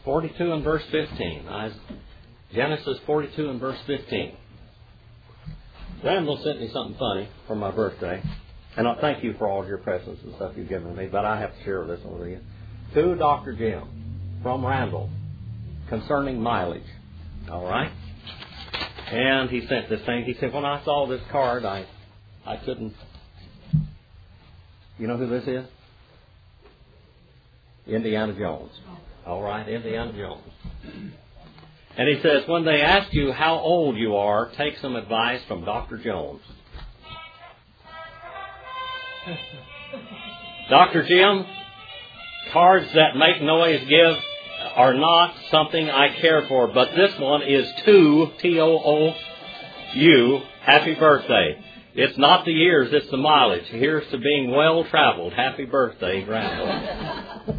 42 and verse 15. Genesis 42 and verse 15. Randall sent me something funny for my birthday. And I thank you for all your presents and stuff you've given me, but I have to share this with you. To Dr. Jim from Randall concerning mileage. All right? And he sent this thing. He said, when I saw this card, I couldn't... You know who this is? Indiana Jones. All right, Indiana Jones. And he says, when they ask you how old you are, take some advice from Dr. Jones. Dr. Jim, cards that make noise are not something I care for, but this one is to T-O-O-U, happy birthday. It's not the years, it's the mileage. Here's to being well-traveled. Happy birthday, Randall.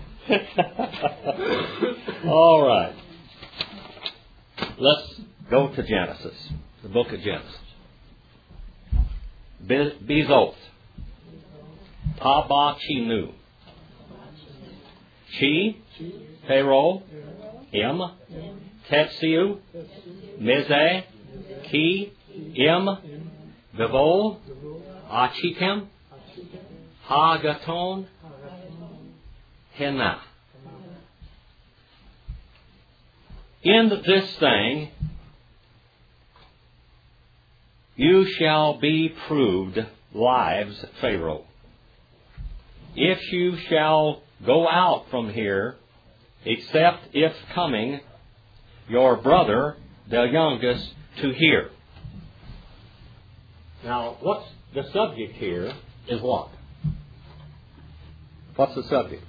All right. Let's go to Genesis, the book of Genesis. Bezoth. Pabachinu. Chi. Pharaoh. Im. Tetsiu. Mizeh. Ki. Im. Vivol. Achikem. Hagaton. Hena. In this thing you shall be proved lives, Pharaoh. If you shall go out from here, except if coming your brother, the youngest, to hear. Now, what's the subject here is what? What's the subject?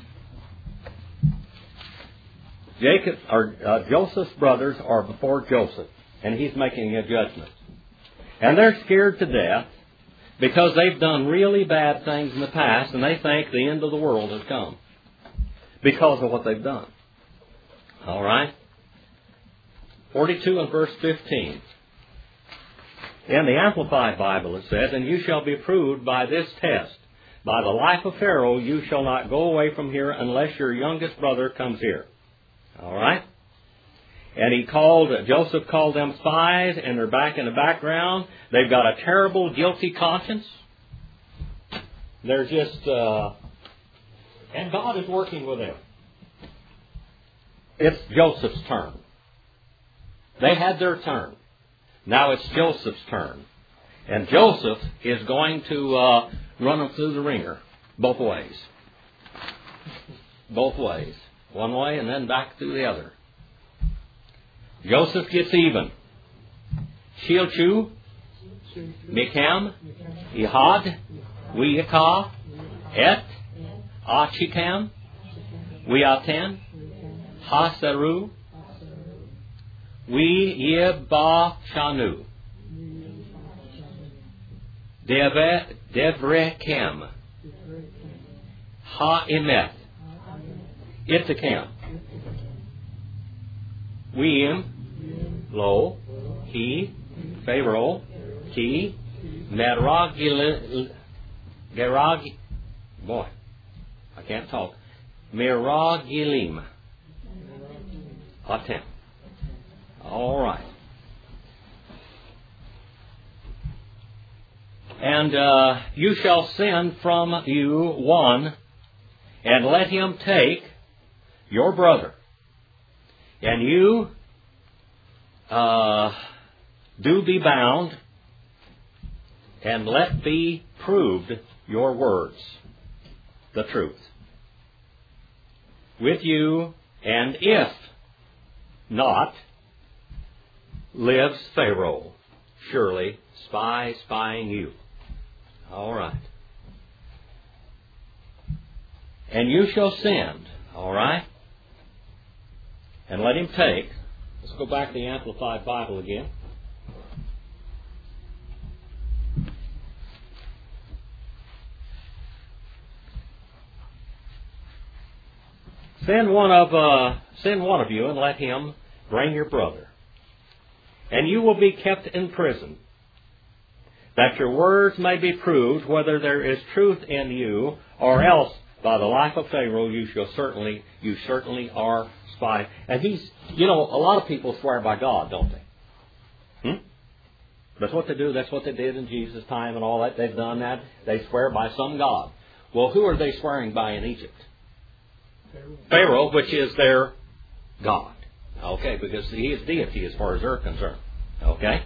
Joseph's brothers are before Joseph, and he's making a judgment. And they're scared to death because they've done really bad things in the past, and they think the end of the world has come because of what they've done. All right? 42 and verse 15. In the Amplified Bible it says, and you shall be proved by this test. By the life of Pharaoh you shall not go away from here unless your youngest brother comes here. All right? And Joseph called them spies, and they're back in the background. They've got a terrible, guilty conscience. They're just, and God is working with them. It's Joseph's turn. They had their turn. Now it's Joseph's turn. And Joseph is going to run them through the ringer, both ways. Both ways. One way and then back through the other. Joseph gets even. Shilchu, Mikam, Ihad, Wiyakah, Et, Achikam, Wiaten, Hasaru, Wiyebashanu, Devrekem, Ha'emeth, Itzakam, Weim, Lo, He, Pharaoh, Ki, boy, I can't talk. Meragilim, Atem. All right. And you shall send from you one, and let him take your brother. And you do be bound, and let be proved your words, the truth, with you, and if not, lives Pharaoh, surely spying you. All right. And you shall send, all right? And let him take. Let's go back to the Amplified Bible again. Send one of you and let him bring your brother. And you will be kept in prison, that your words may be proved whether there is truth in you, or else by the life of Pharaoh you certainly are spies. And a lot of people swear by God, don't they? That's what they do. That's what they did in Jesus' time and all that. They've done that. They swear by some God. Well, who are they swearing by in Egypt? Pharaoh, which is their God. Okay, because he is deity as far as they're concerned. Okay?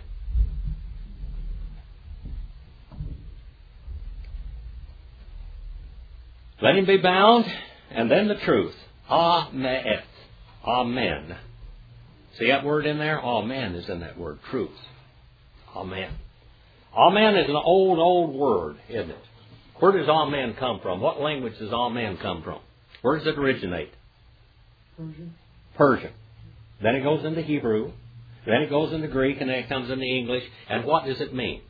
Let him be bound, and then the truth. Amen. Amen. See that word in there? Amen is in that word, truth. Amen. Amen is an old word, isn't it? Where does amen come from? What language does amen come from? Where does it originate? Persian. Then it goes into Hebrew. Then it goes into Greek, and then it comes into English. And what does it mean?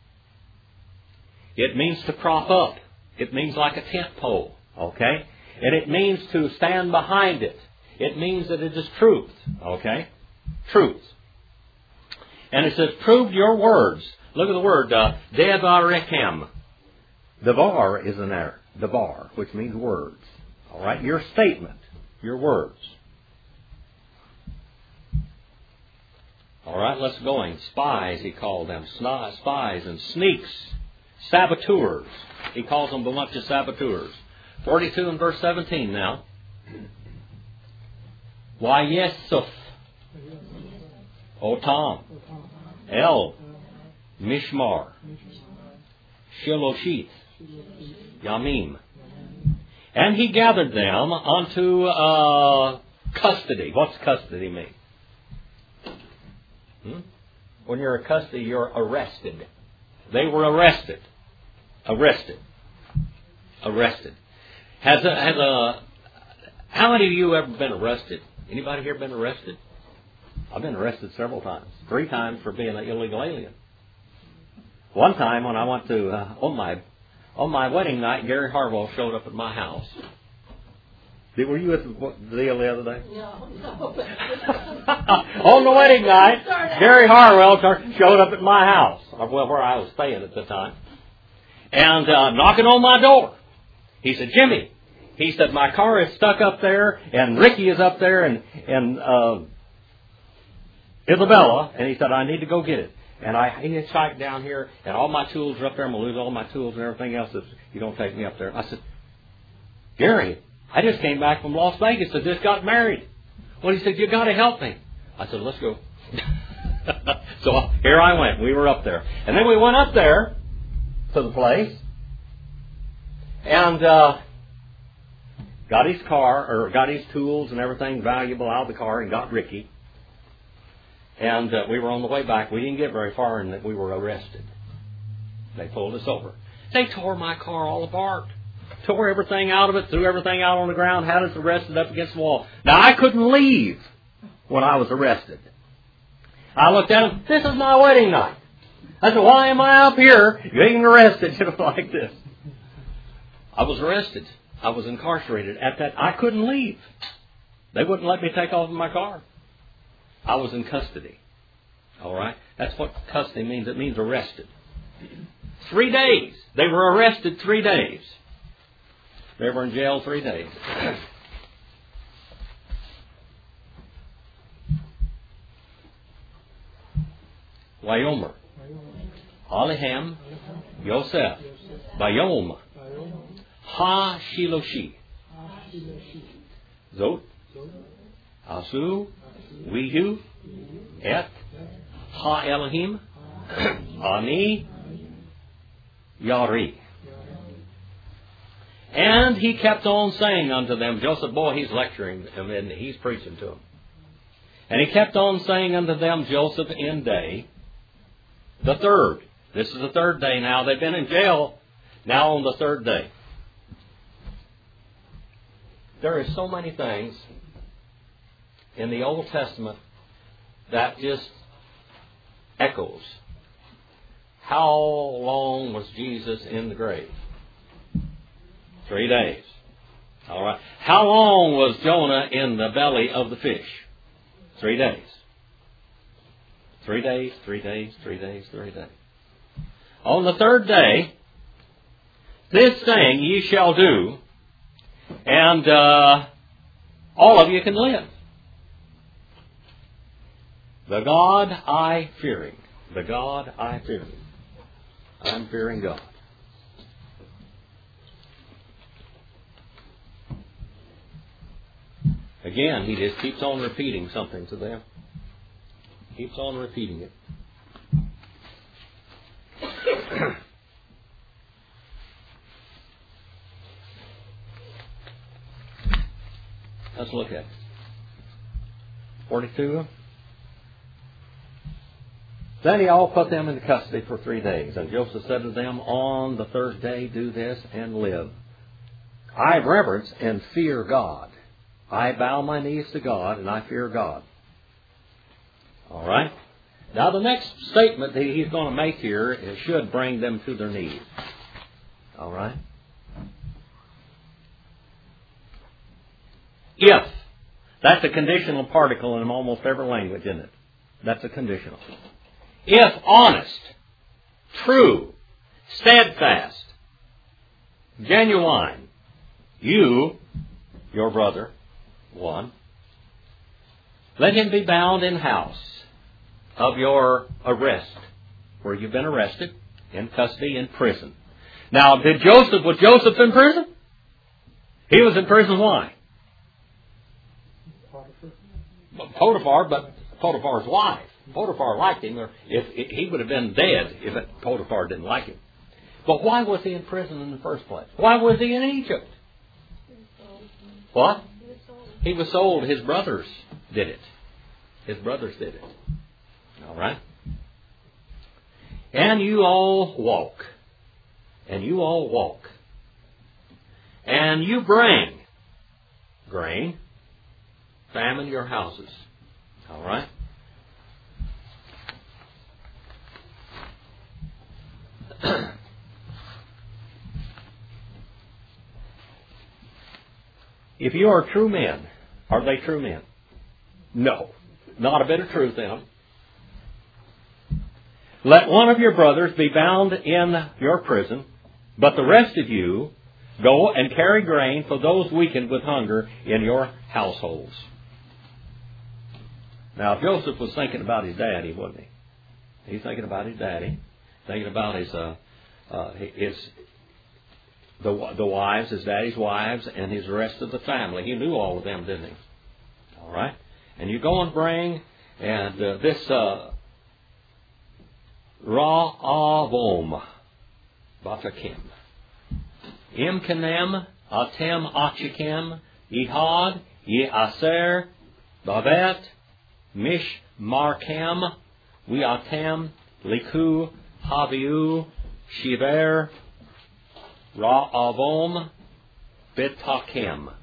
It means to prop up. It means like a tent pole. Okay? And it means to stand behind it. It means that it is truth. Okay? Truth. And it says, prove your words. Look at the word, devarechem. Devar is in there. Devar, which means words. All right? Your statement. Your words. All right, let's go on. Spies, he called them. Spies and sneaks. Saboteurs. He calls them a bunch of saboteurs. 42 and verse 17 now. Wayesuf. Otam. El. Mishmar. Shiloshith. Yamim. And he gathered them unto custody. What's custody mean? When you're in custody, you're arrested. They were arrested. Arrested. How many of you ever been arrested? Anybody here been arrested? I've been arrested several times. 3 times for being an illegal alien. One time when I went to, on my wedding night, Gary Harwell showed up at my house. Were you at the deal the other day? No. On the wedding night, Gary Harwell showed up at my house, where I was staying at the time, and knocking on my door. He said, Jimmy, he said, my car is stuck up there, and Ricky is up there, and Isabella, and he said, I need to go get it. And he hitchhiked down here, and all my tools are up there. I'm going to lose all my tools and everything else if you don't take me up there. I said, Gary, I just came back from Las Vegas. I just got married. Well, he said, you got to help me. I said, let's go. So here I went. We were up there. And then we went up there to the place and got his car, or got his tools and everything valuable out of the car, and got Ricky. And we were on the way back. We didn't get very far, and we were arrested. They pulled us over. They tore my car all apart. Tore everything out of it, threw everything out on the ground, had us arrested up against the wall. Now, I couldn't leave when I was arrested. I looked at them, this is my wedding night. I said, why am I up here getting arrested like this? I was arrested. I was incarcerated at that. I couldn't leave. They wouldn't let me take off in my car. I was in custody. All right? That's what custody means. It means arrested. 3 days. They were arrested 3 days. They were in jail 3 days. Wayomer. Alehem. Yosef. Bayom. Ha Shiloshi. Zot. Asu. Wihu. Et. Ha Elohim. Ani. Yari. And he kept on saying unto them, Joseph, boy, he's lecturing them and he's preaching to them. And he kept on saying unto them, Joseph, in day, the third. This is the third day now. They've been in jail now on the third day. There are so many things in the Old Testament that just echoes. How long was Jesus in the grave? 3 days. All right. How long was Jonah in the belly of the fish? 3 days. 3 days, 3 days, 3 days, 3 days. On the third day, this thing ye shall do And all of you can live. The God I fearing. The God I fearing. I'm fearing God. Again, he just keeps on repeating something to them. Keeps on repeating it. Let's look at it. 42. Then he all put them into custody for 3 days. And Joseph said to them, on the third day do this and live. I reverence and fear God. I bow my knees to God and I fear God. All right. Now the next statement that he's going to make here should bring them to their knees. All right. If. That's a conditional particle in almost every language, isn't it? That's a conditional. If honest, true, steadfast, genuine, you, your brother, one, let him be bound in house of your arrest, where you've been arrested, in custody, in prison. Now, was Joseph in prison? He was in prison, why? Potiphar, but Potiphar's wife. Potiphar liked him, or if he would have been dead if Potiphar didn't like him. But why was he in prison in the first place? Why was he in Egypt? What? He was sold. His brothers did it. His brothers did it. All right? And you all walk. And you all walk. And you bring grain, famine your houses. All right? If you are true men, are they true men? No. Not a bit of truth in them. Let one of your brothers be bound in your prison, but the rest of you go and carry grain for those weakened with hunger in your households. Now, Joseph was thinking about his daddy, wasn't he? He's thinking about his daddy, thinking about the wives, his daddy's wives, and his rest of the family. He knew all of them, didn't he? All right? And you go and bring, and this Ra'avom Batakim. Imkanem Atem Achikem Ihad Yeaser Bavet Mishmarkem Wiatem Liku Haviu Shiver Ra'avom Betakem.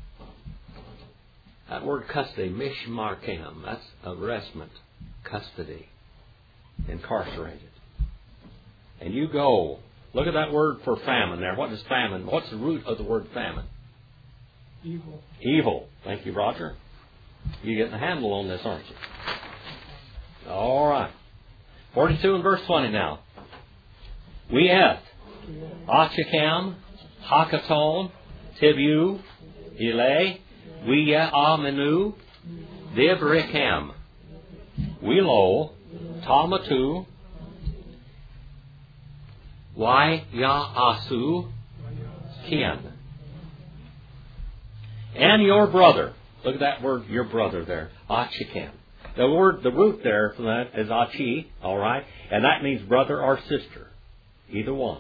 That word custody, Mishmarkem, that's arrestment, custody, incarcerated. And you go, look at that word for famine there. What is famine? What's the root of the word famine? Evil. Evil. Thank you, Roger. You're getting a handle on this, aren't you? All right. 42 and verse 20 now. We eth Achikam, Hakaton, Tibu, Ile, Wiya Amenu, Divrikam, Wilo, Tamatu, Wayaasu, Kin. And your brother. Look at that word, your brother there. Achikam. The root there for that is Achi, all right? And that means brother or sister. Either one.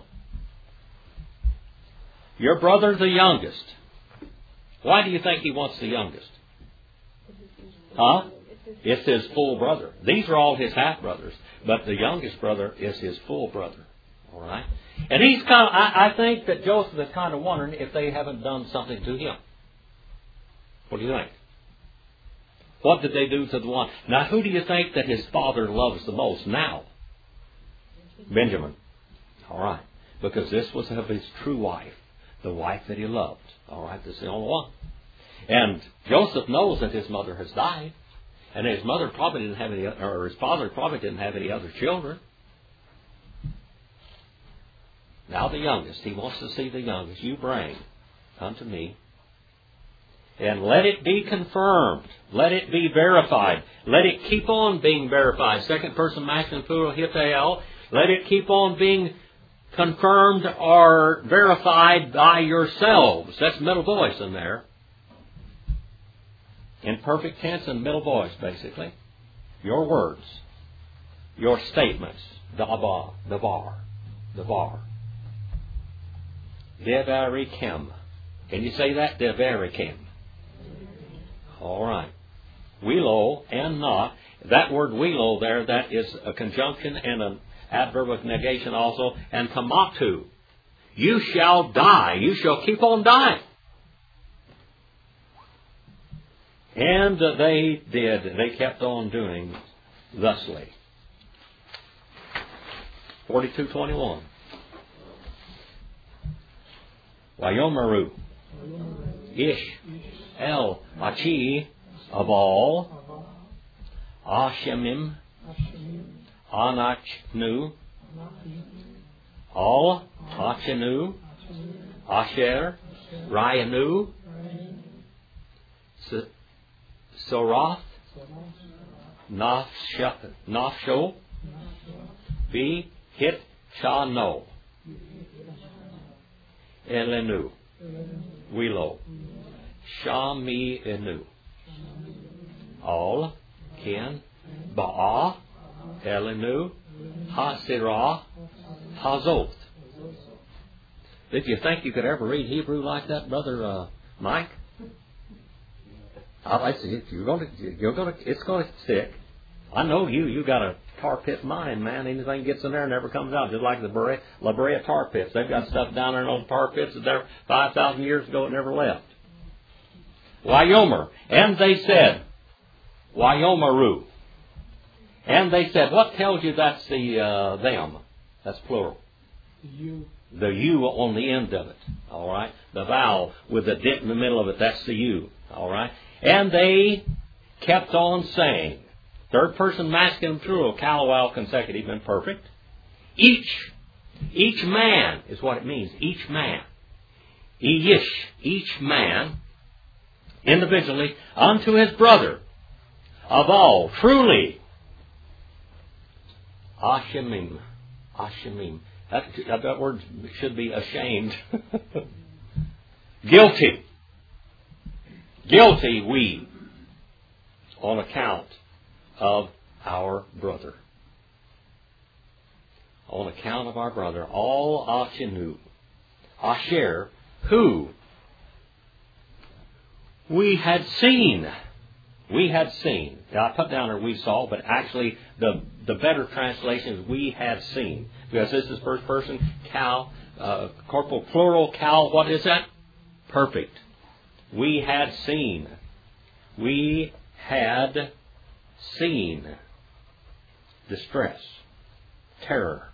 Your brother the youngest. Why do you think he wants the youngest? Huh? It's his full brother. These are all his half-brothers. But the youngest brother is his full brother. All right? And he's kind of, I think that Joseph is kind of wondering if they haven't done something to him. What do you think? What did they do to the one? Now, who do you think that his father loves the most now? Benjamin. All right. Because this was of his true wife. The wife that he loved. All right. This is the only one. And Joseph knows that his mother has died. And his mother probably didn't have any, or his father probably didn't have any other children. Now the youngest. He wants to see the youngest. You bring unto me And let it be confirmed. Let it be verified. Let it keep on being verified. Second person masculine plural hiphel. Let it keep on being confirmed or verified by yourselves. That's middle voice in there. In perfect tense and middle voice, basically. Your words. Your statements. Davar. Devarikim. Can you say that? Devarikim. All right. Welo and not. That word welo there, that is a conjunction and an adverb of negation also. And kamatu. You shall die. You shall keep on dying. And they did. They kept on doing thusly. 42:21. Wayomaru. Ish. El. Achi. Abal. Ashemim. Anachnu. Al. Achenu. Asher. Ryanu. Sorath. Nafsho. Be. Hit. Shano. Elenu. Wilo. Shami enu. All. Ken. Ba'a. Elenu. Hasirah. Hazoth. Did you think you could ever read Hebrew like that, Brother Mike? I see. It's going to stick. I know you. You got a tar pit mind, man. Anything gets in there never comes out. Just like the La Brea tar pits. They've got stuff down there in those tar pits that there 5,000 years ago it never left. Wyomer. And they said, Wyomaru. And they said, what tells you that's the them? That's plural. You. The U on the end of it. All right. The vowel with the dip in the middle of it. That's the U. All right. And they kept on saying, third person masculine plural, kalawal consecutive and perfect. Each man is what it means. Each man. Each man, individually, unto his brother, of all, truly. Ashemim. That word should be ashamed. Guilty we, on account of our brother. On account of our brother. All Ashenu. Asher, who we had seen. We had seen. Now, I put down there we saw, but actually the better translation is we had seen. Because this is first person, cal, corporal plural, cal, what is that? Perfect. We had seen. We had seen distress, terror.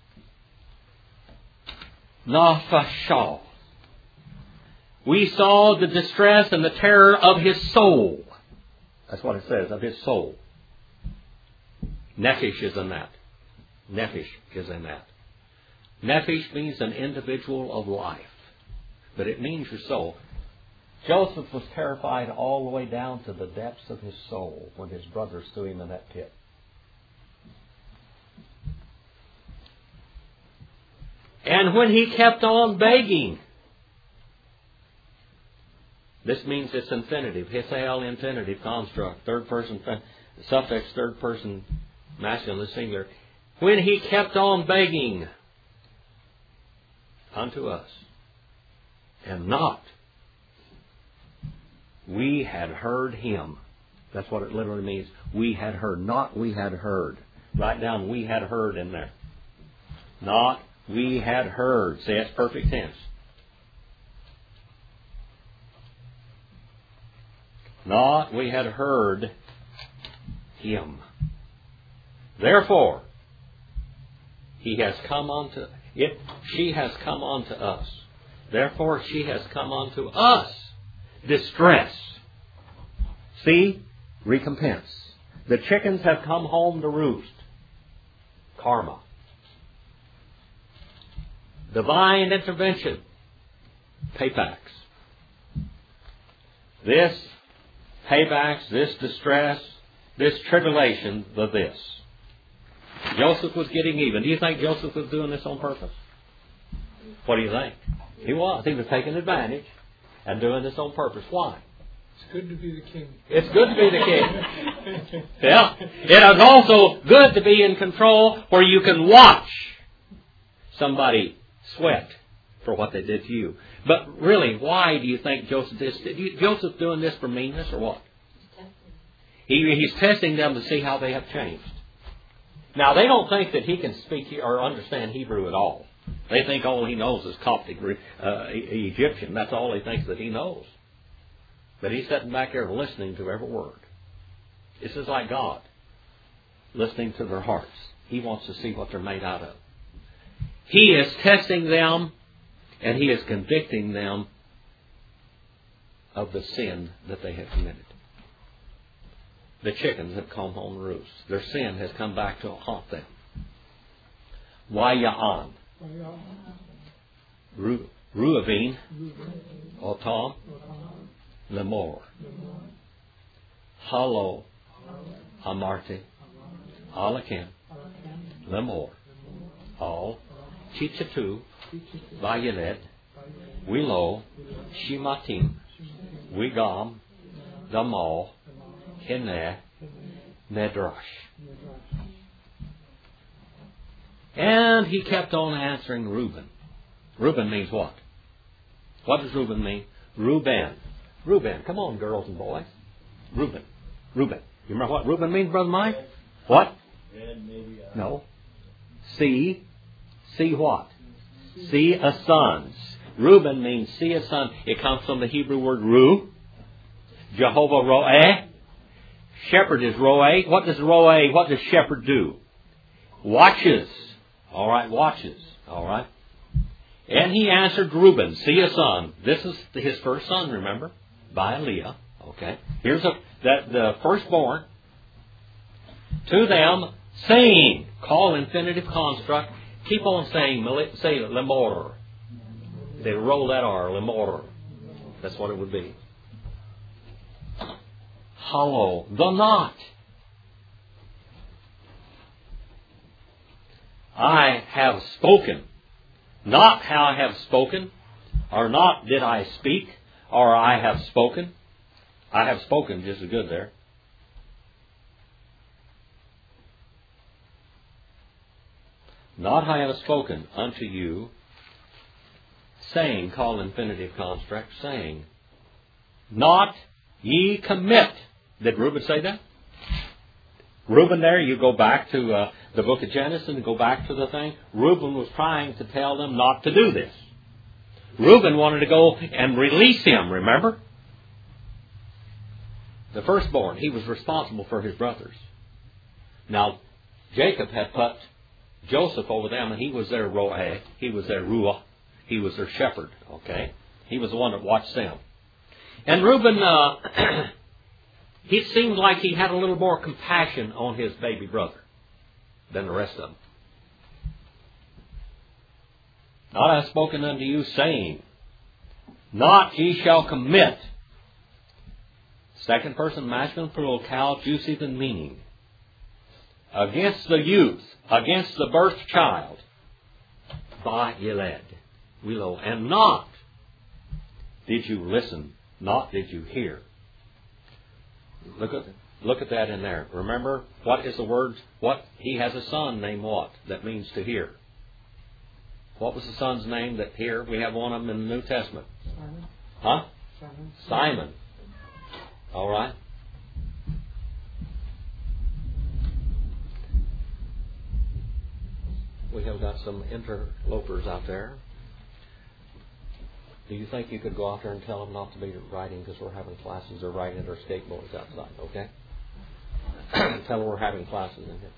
Nafashal. We saw the distress and the terror of his soul. That's what it says, of his soul. Nephesh is in that. Nephesh is in that. Nephesh means an individual of life. But it means your soul. Joseph was terrified all the way down to the depths of his soul when his brothers threw him in that pit. And when he kept on begging, this means it's infinitive, Hisael infinitive construct, third person, suffix third person masculine, singular. When he kept on begging unto us, and not, we had heard him. That's what it literally means. We had heard, not we had heard. Write down we had heard in there. Not we had heard. See, that's perfect tense. Not we had heard him. Therefore, he has come unto it. She has come unto us. Therefore, she has come unto us. Distress. See? Recompense. The chickens have come home to roost. Karma. Divine intervention. Paybacks. this paybacks, this distress, this tribulation, this. Joseph was getting even. Do you think Joseph was doing this on purpose? What do you think? He was. He was taking advantage and doing this on purpose. Why? It's good to be the king. It's good to be the king. Yeah. It is also good to be in control where you can watch somebody sweat for what they did to you. But really, why do you think Joseph did this? Joseph doing this for meanness or what? He's testing them to see how they have changed. Now, they don't think that he can speak or understand Hebrew at all. They think all he knows is Coptic Egyptian. That's all he thinks that he knows. But he's sitting back there listening to every word. This is like God, listening to their hearts. He wants to see what they're made out of. He is testing them, and he is convicting them of the sin that they have committed. The chickens have come home to roost. Their sin has come back to haunt them. Waya'an. Reuven. Otam. Lemor. Halo. Amarti. Alakim. Lemor. All. Chichatu. Vayeled. Wilo. Shimatim. Wigam. Damal. Hineh. Medrash. And he kept on answering Reuben. Reuben means what? What does Reuben mean? Reuben. Reuben. Come on, girls and boys. Reuben. Reuben. You remember what Reuben means, Brother Mike? What? No. See. See what? See a sons. Reuben means see a son. It comes from the Hebrew word ru. Jehovah ro'eh. Shepherd is ro'eh. What does ro'eh, what does shepherd do? Watches. All right, watches. All right. And he answered Reuben, see a son. This is his first son, remember? By Leah. Okay. Here's the firstborn. To them, saying, call infinitive construct. Keep on saying, say lemor. They roll that R, lemor. That's what it would be. Hollow, the not. I have spoken. Not how I have spoken, or not did I speak, or I have spoken. I have spoken just as good there. Not I have spoken unto you, saying, call infinitive construct, saying, not ye commit. Did Reuben say that? Reuben there, you go back to the book of Genesis and go back to the thing. Reuben was trying to tell them not to do this. Reuben wanted to go and release him, remember? The firstborn, he was responsible for his brothers. Now, Jacob had put Joseph over them, and he was their ro'eh, he was their ruah, he was their shepherd, okay? He was the one that watched them. And Reuben, he seemed like he had a little more compassion on his baby brother than the rest of them. Not I have spoken unto you, saying, not ye shall commit. Second person masculine plural, cal, juicy than meaning. Against the youth, against the birth child, by Yeled, Willow, and not did you listen, not did you hear. Look at that in there. Remember, what is the word? What? He has a son named what? That means to hear. What was the son's name that here? We have one of them in the New Testament. Simon. Huh? Simon. Simon. All right. We have got some interlopers out there. Do you think you could go out there and tell them not to be riding because we're having classes? They're riding their skateboards outside, okay? Tell them we're having classes in here.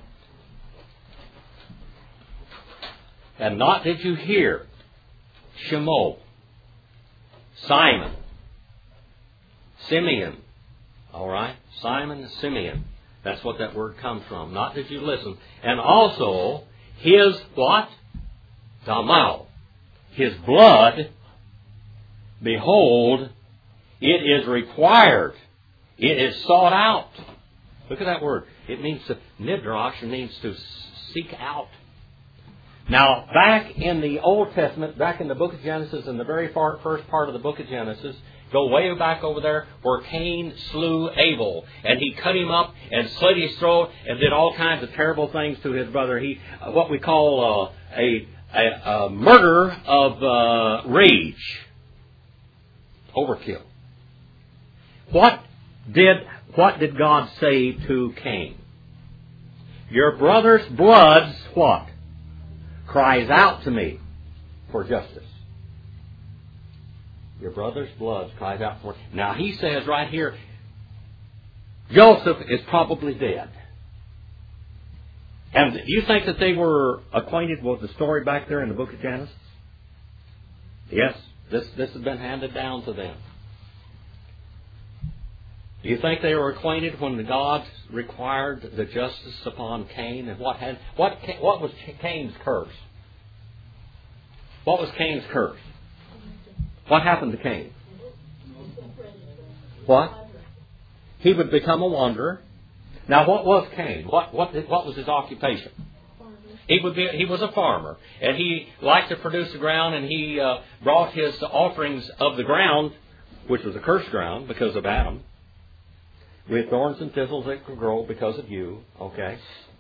And not did you hear Shemo, Simon, Simeon. All right? Simon, Simeon. That's what that word comes from. Not did you listen. And also, his what? Damal. His blood, behold, It is required. It is sought out. Look at that word. It means to, midrash means to seek out. Now, back in the Old Testament, back in the book of Genesis, in the very first part of the book of Genesis, go way back over there where Cain slew Abel. And he cut him up and slit his throat and did all kinds of terrible things to his brother. He, what we call a murder of rage. Overkill. What did God say to Cain? Your brother's blood, what? Cries out to me for justice. Your brother's blood cries out for... Now he says right here, Joseph is probably dead. And do you think that they were acquainted with the story back there in the book of Genesis? Yes, this has been handed down to them. Do you think they were acquainted when God required the justice upon Cain? And what was Cain's curse? What was Cain's curse? What happened to Cain? What? He would become a wanderer. Now, what was Cain? What was his occupation? He was a farmer, and he liked to produce the ground, and he brought his offerings of the ground, which was a cursed ground because of Adam, with thorns and thistles that could grow because of you, okay?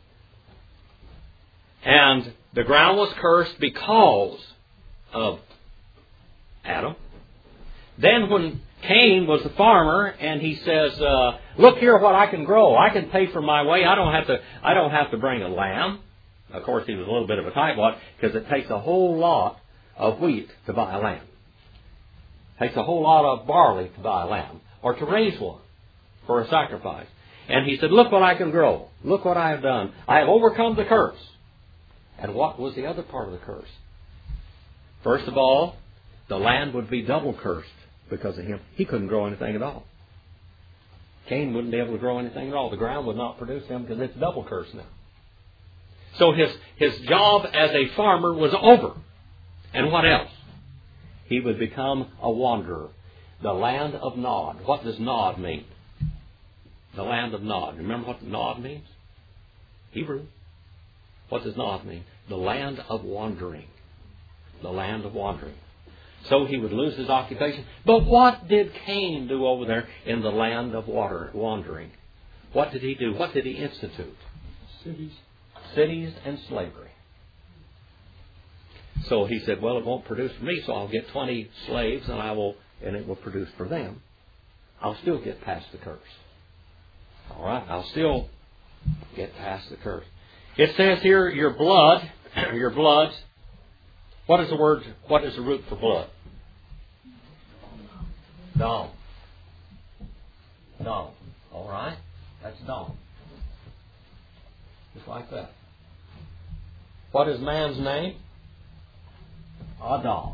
And the ground was cursed because of Adam. Then when Cain was the farmer, and he says, "Look here, what I can grow. I can pay for my way. I don't have to bring a lamb." Of course, he was a little bit of a tightwad because it takes a whole lot of wheat to buy a lamb. It takes a whole lot of barley to buy a lamb or to raise one for a sacrifice. And he said, "Look what I can grow. Look what I have done. I have overcome the curse." And what was the other part of the curse? First of all, the land would be double cursed because of him. He couldn't grow anything at all. Cain wouldn't be able to grow anything at all. The ground would not produce him because it's double cursed now. So his job as a farmer was over. And what else? He would become a wanderer. The land of Nod. What does Nod mean? The land of Nod. Remember what Nod means? Hebrew. What does Nod mean? The land of wandering. The land of wandering. So he would lose his occupation. But what did Cain do over there in the land of wandering? What did he do? What did he institute? Cities and slavery. So he said, "Well, it won't produce for me, so I'll get 20 slaves and it will produce for them. I'll still get past the curse." All right, I'll still get past the curse. It says here, your blood. What is the root for blood? Dom. All right? That's Dom. Just like that. What is man's name? Adam.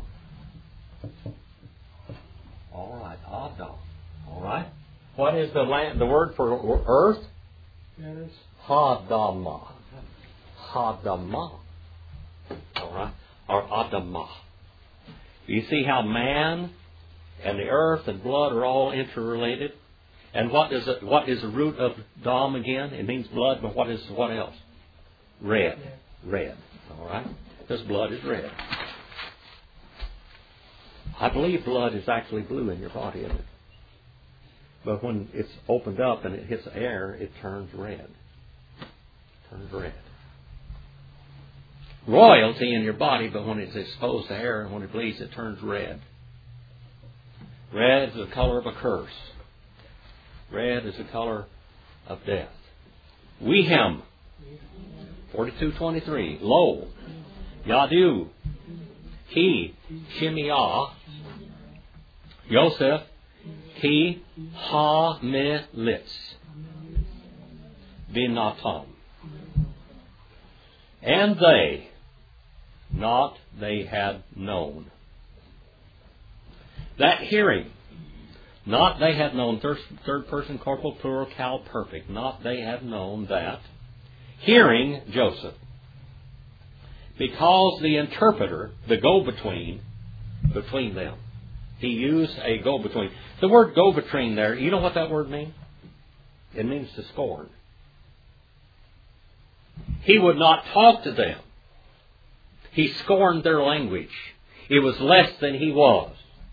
All right, Adam. All right? What is the word for earth? Yes. Hadamah. Hadamah. All right? Or Adamah. You see how man and the earth and blood are all interrelated? And what is the root of Dam again? It means blood, but what else? Red. Red. All right? This blood is red. I believe blood is actually blue in your body, isn't it? But when it's opened up and it hits air, it turns red. Royalty in your body, but when it's exposed to air and when it bleeds, it turns red. Red is the color of a curse. Red is the color of death. Wehem, 42:23. Lo, Yadu, Ki, Shemiah, Yosef, Ki, Ha, Me, Litz, Binatam. And they, not they had known. That hearing, not they had known, third person corporal plural cal perfect, not they had known that, hearing Joseph, because the interpreter, the go-between, between them, He used a go-between. The word go-between there, you know what that word means? It means to scorn. He would not talk to them. He scorned their language. It was less than he was.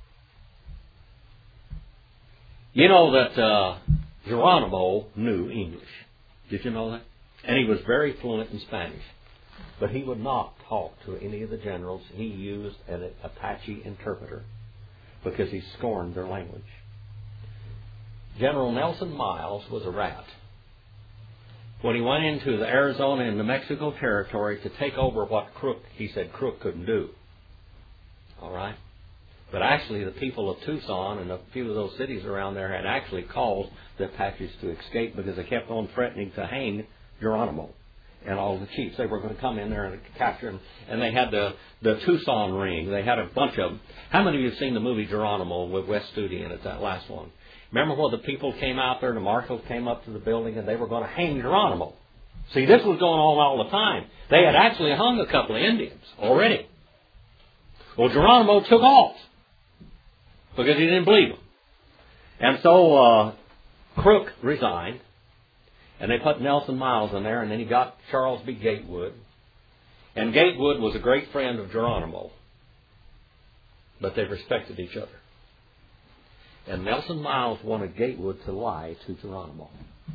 You know that Geronimo knew English. Did you know that? And he was very fluent in Spanish. But he would not talk to any of the generals. He used an Apache interpreter because he scorned their language. General Nelson Miles was a rat. When he went into the Arizona and New Mexico territory to take over what he said Crook couldn't do. All right? But actually the people of Tucson and a few of those cities around there had actually caused the Apaches to escape because they kept on threatening to hang Geronimo and all the chiefs. They were going to come in there and capture him. And they had the Tucson ring. They had a bunch of them. How many of you have seen the movie Geronimo with Wes Studi in it, that last one? Remember when the people came out there, the marshals came up to the building and they were going to hang Geronimo. See, this was going on all the time. They had actually hung a couple of Indians already. Well, Geronimo took off because he didn't believe them. And so Crook resigned, and they put Nelson Miles in there, and then he got Charles B. Gatewood. And Gatewood was a great friend of Geronimo, but they respected each other. And Nelson Miles wanted Gatewood to lie to Geronimo.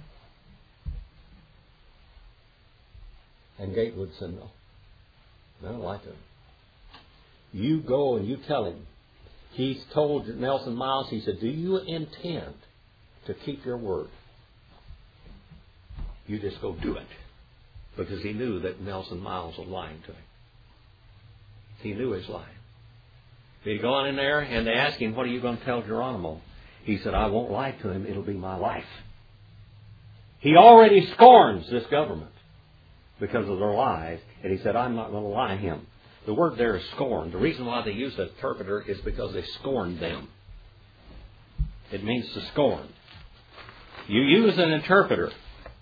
And Gatewood said, no, I don't lie to him. You go and you tell him. He told Nelson Miles, he said, do you intend to keep your word? You just go do it. Because he knew that Nelson Miles was lying to him. He knew he was lying. He'd gone in there and they asked him, what are you going to tell Geronimo? He said, I won't lie to him. It'll be my life. He already scorns this government because of their lies. And he said, I'm not going to lie to him. The word there is scorn. The reason why they use an interpreter is because they scorned them. It means to scorn. You use an interpreter.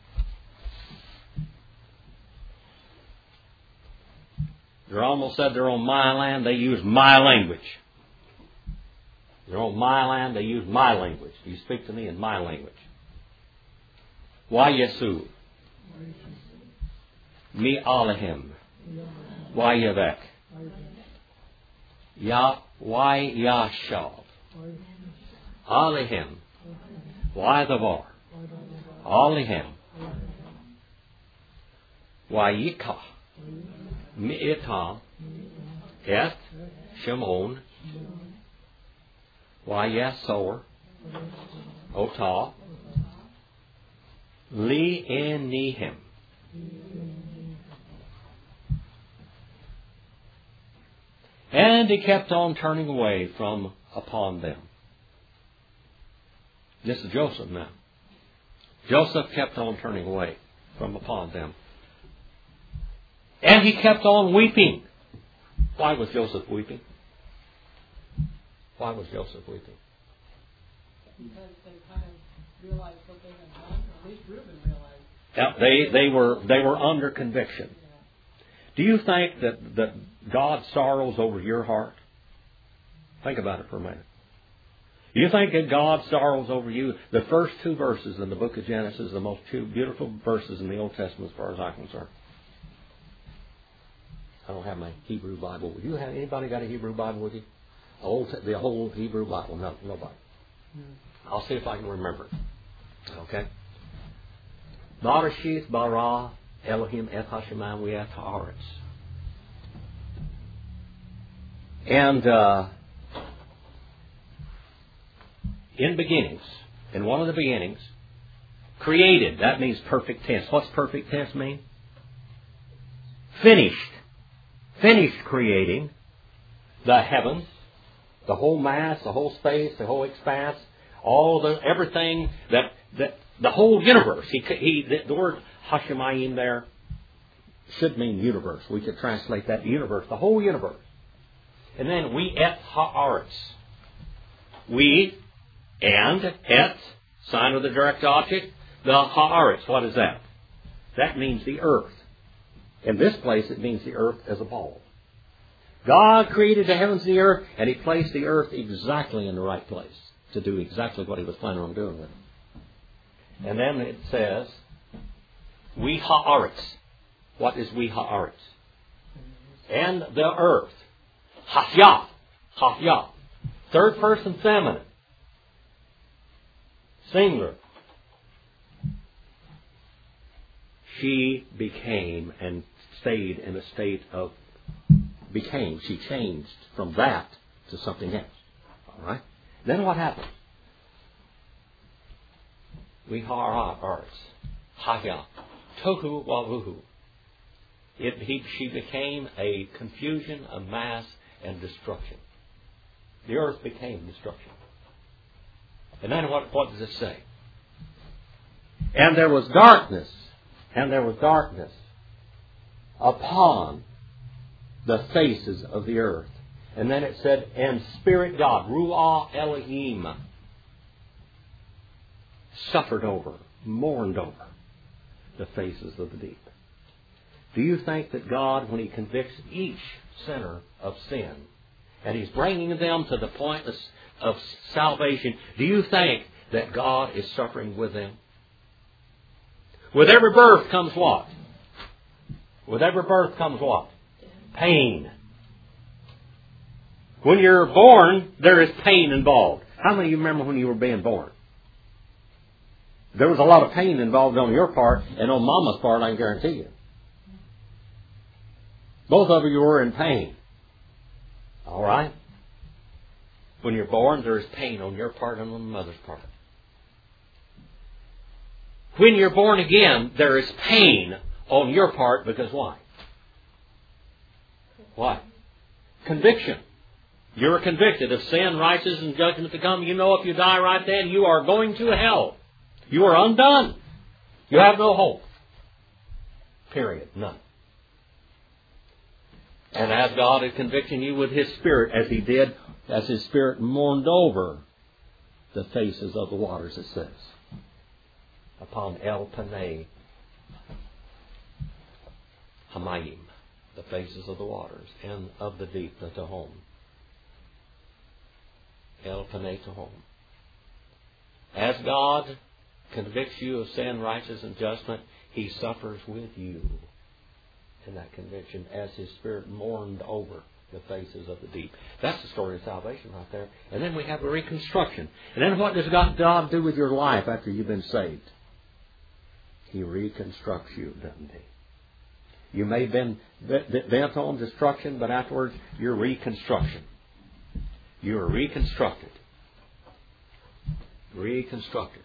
Geronimo said they're on my land, they use my language. They're on my land, they use my language. You speak to me in my language. Why Yesu? Mi Alehim. Why Yavek? Why Yashal? Alehim. Why the Var? Alehim. Why Yikah? Mi'ita, Et, Shimon, Yasor, Otah, Li Enihim. And he kept on turning away from upon them. This is Joseph now. Joseph kept on turning away from upon them. And he kept on weeping. Why was Joseph weeping? Why was Joseph weeping? Because they kind of realized what they had done. At least Reuben realized. Yeah, they were under conviction. Do you think that God sorrows over your heart? Think about it for a minute. Do you think that God sorrows over you? The first two verses in the book of Genesis are the most beautiful verses in the Old Testament as far as I'm concerned. I don't have my Hebrew Bible. Do you have anybody got a Hebrew Bible with you? The whole Hebrew Bible? No, nobody. I'll see if I can remember it. Okay. Barashith bara Elohim et hashemayim v'et haaretz. And in beginnings, in one of the beginnings, created. That means perfect tense. What's perfect tense mean? Finished. Finished creating the heavens, the whole mass, the whole space, the whole expanse, everything that the whole universe. The word Hashemayim there should mean universe. We could translate that universe, the whole universe. And then we et haaretz. We and et, sign of the direct object, the haaretz. What is that? That means the earth. In this place, it means the earth as a ball. God created the heavens and the earth, and He placed the earth exactly in the right place to do exactly what He was planning on doing with it. And then it says, we ha'aretz. What is we ha'aretz? And the earth. Hafyah. Hafyah. Third person feminine. Singular. She became and stayed in a state of became. She changed from that to something else. All right? Then what happened? We ha'aretz. Hafyah. Tohu wavuhu. She became a confusion, a mass, and destruction. The earth became destruction. And then what does it say? And there was darkness, upon the faces of the earth. And then it said, and Spirit God, Ruah Elohim, suffered over, mourned over the faces of the deep. Do you think that God, when He convicts each sinner of sin, and He's bringing them to the point of salvation, do you think that God is suffering with them? With every birth comes what? With every birth comes what? Pain. When you're born, there is pain involved. How many of you remember when you were being born? There was a lot of pain involved on your part, and on Mama's part, I can guarantee you. Both of you were in pain. All right? When you're born, there is pain on your part and on the mother's part. When you're born again, there is pain on your part because why? Why? Conviction. You're convicted of sin, righteousness, and judgment to come. You know if you die right then, you are going to hell. You are undone. You have no hope. Period. None. And as God is convicting you with His Spirit, as He did, as His Spirit mourned over the faces of the waters, it says, upon El Panei Hamayim, the faces of the waters, and of the deep, the Tehom. El Panei Tehom. As God convicts you of sin, righteousness, and judgment, He suffers with you in that conviction as His Spirit mourned over the faces of the deep. That's the story of salvation right there. And then we have a reconstruction. And then what does God do with your life after you've been saved? He reconstructs you, doesn't He? You may have been bent on destruction, but afterwards you're reconstruction. You are reconstructed. Reconstructed.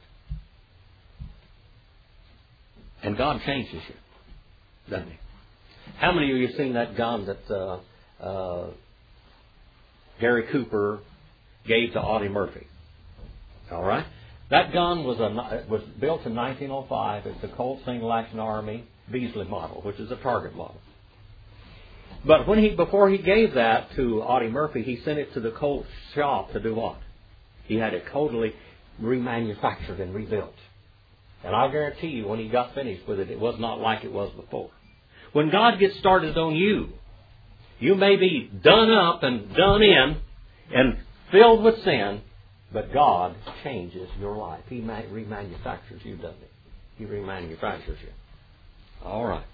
And God changes you, doesn't He? How many of you have seen that gun that Gary Cooper gave to Audie Murphy? All right? That gun was built in 1905. It's the Colt Single Action Army Beasley model, which is a target model. But before he gave that to Audie Murphy, he sent it to the Colt shop to do what? He had it totally remanufactured and rebuilt. And I guarantee you, when he got finished with it, it was not like it was before. When God gets started on you, you may be done up and done in and filled with sin, but God changes your life. He remanufactures you, doesn't He? He remanufactures you. All right.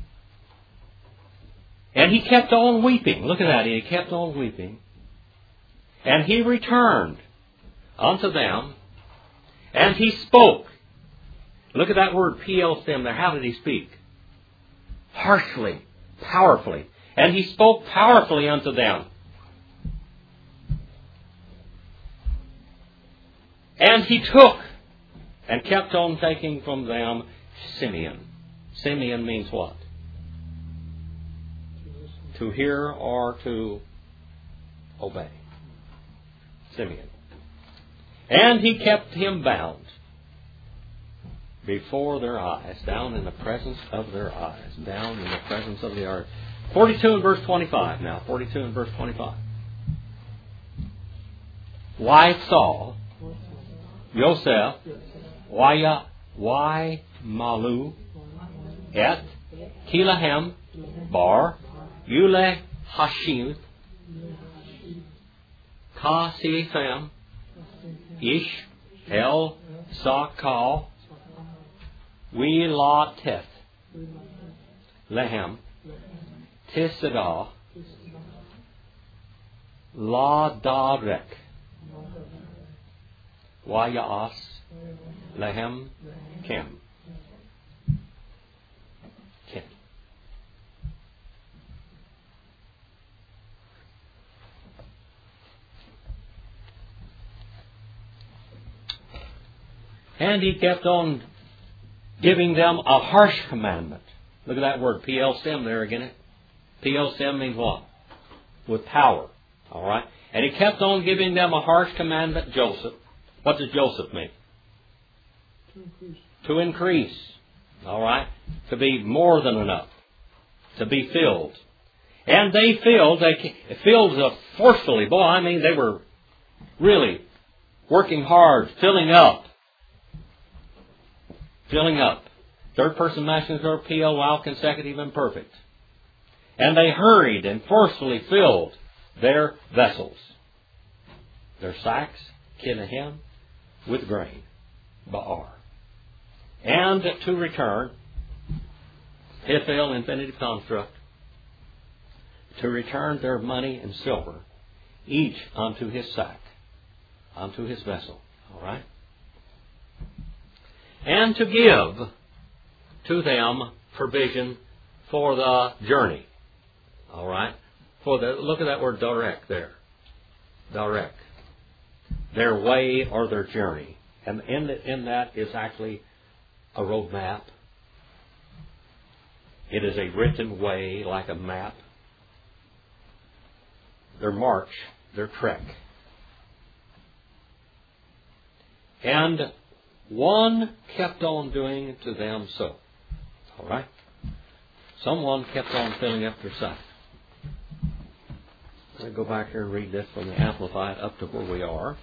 And he kept on weeping. Look at that. He kept on weeping. And he returned unto them, and he spoke. Look at that word PL-STEM there. How did he speak? Harshly, powerfully. And he spoke powerfully unto them. And he took and kept on taking from them Simeon. Simeon means what? To hear or to obey. Simeon. And he kept him bound before their eyes, down in the presence of their eyes, down in the presence of the earth. 42 and verse 25 now. 42 and verse 25. Why Saul, Yosef, why Malu, Et, Kilahem, Bar, Yule Hashim, Kasifem, Ish, El, Sakal, Wilateth, Lehem, Tisadah, Ladarek, Wayas, Lehem, Kem. Kem. And he kept on giving them a harsh commandment. Look at that word, P-L-SIM there again. P-L-SIM means what? With power. All right? And he kept on giving them a harsh commandment, Joseph. What does Joseph mean? To increase. All right? To be more than enough. To be filled. And they filled forcefully. Boy, I mean, they were really working hard, filling up. Filling up. Third person masculine verb, PL, while consecutive and perfect. And they hurried and forcefully filled their vessels. Their sacks, Kinahem, with grain, Ba'ar. And to return, Hifel, infinitive construct, to return their money and silver, each unto his sack, unto his vessel. All right? And to give to them provision for the journey. All right? Look at that word Darek there. Darek. Their way or their journey. And in that is actually a road map. It is a written way like a map. Their march, their trek. And one kept on doing to them so. All right? Someone kept on filling up their sack. Let me go back here and read this from the Amplified up to where we are.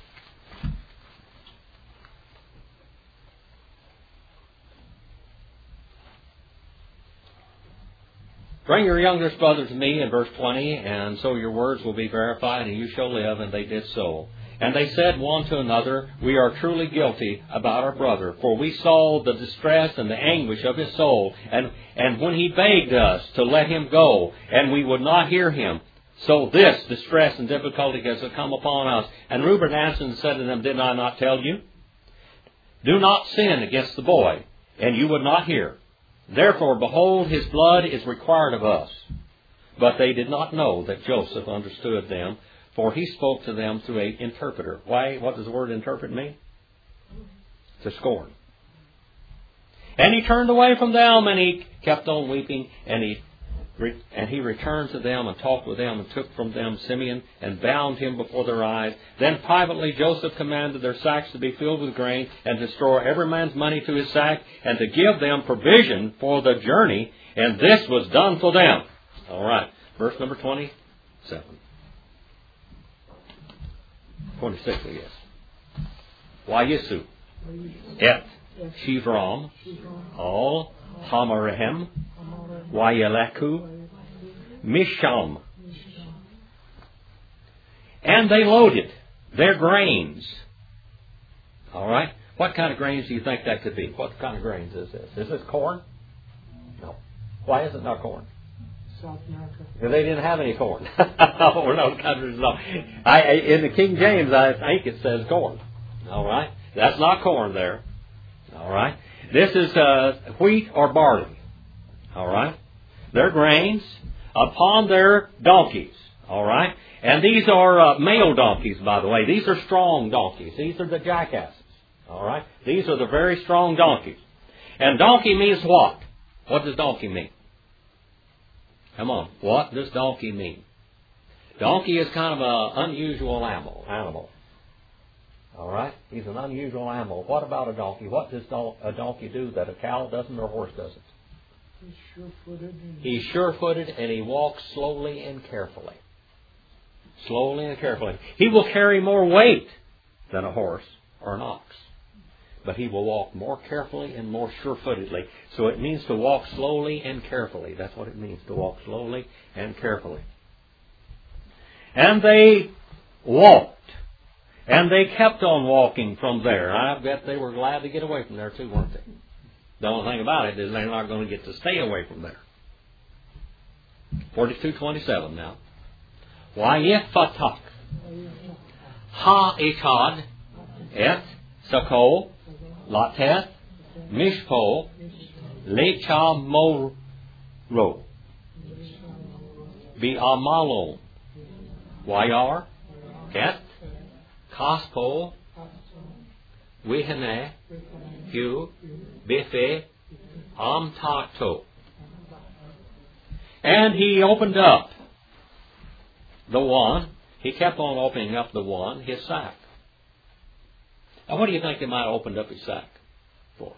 Bring your youngest brother to me in verse 20, and so your words will be verified, and you shall live. And they did so. And they said one to another, we are truly guilty about our brother, for we saw the distress and the anguish of his soul, and when he begged us to let him go, and we would not hear him. So this distress and difficulty has come upon us. And Reuben answered and said to them, did I not tell you? Do not sin against the boy, and you would not hear. Therefore, behold, his blood is required of us. But they did not know that Joseph understood them, for he spoke to them through an interpreter. Why? What does the word interpret mean? To scorn. And he turned away from them, and he kept on weeping, and he returned to them and talked with them and took from them Simeon and bound him before their eyes. Then privately Joseph commanded their sacks to be filled with grain and to store every man's money to his sack and to give them provision for the journey. And this was done for them. All right. Verse number 27. 26, I guess. Wayisu. Et Shivram. All Hamarahem. Wayaleku, Misham. And they loaded their grains. All right? What kind of grains do you think that could be? What kind of grains is this? Is this corn? No. Why is it not corn? South America. Because they didn't have any corn. Or no countries. No. In the King James, I think it says corn. All right? That's not corn there. All right? This is wheat or barley. All right? Their grains upon their donkeys. All right? And these are male donkeys, by the way. These are strong donkeys. These are the jackasses. All right? These are the very strong donkeys. And donkey means what? What does donkey mean? Come on. What does donkey mean? Donkey is kind of an unusual animal. All right? He's an unusual animal. What about a donkey? What does a donkey do that a cow doesn't or a horse doesn't? He's sure-footed and he walks slowly and carefully. Slowly and carefully. He will carry more weight than a horse or an ox. But he will walk more carefully and more sure-footedly. So it means to walk slowly and carefully. That's what it means, to walk slowly and carefully. And they walked. And they kept on walking from there. I bet they were glad to get away from there too, weren't they? The only thing about it is they're not going to get to stay away from there. 42:27 now. Wayefatak ha-echad et sako latet mishpo lechamoro bi'amalon wayar et kaspo wihane hu bife amtakto. And he opened up the one. He kept on opening up the one, his sack. Now what do you think he might have opened up his sack for?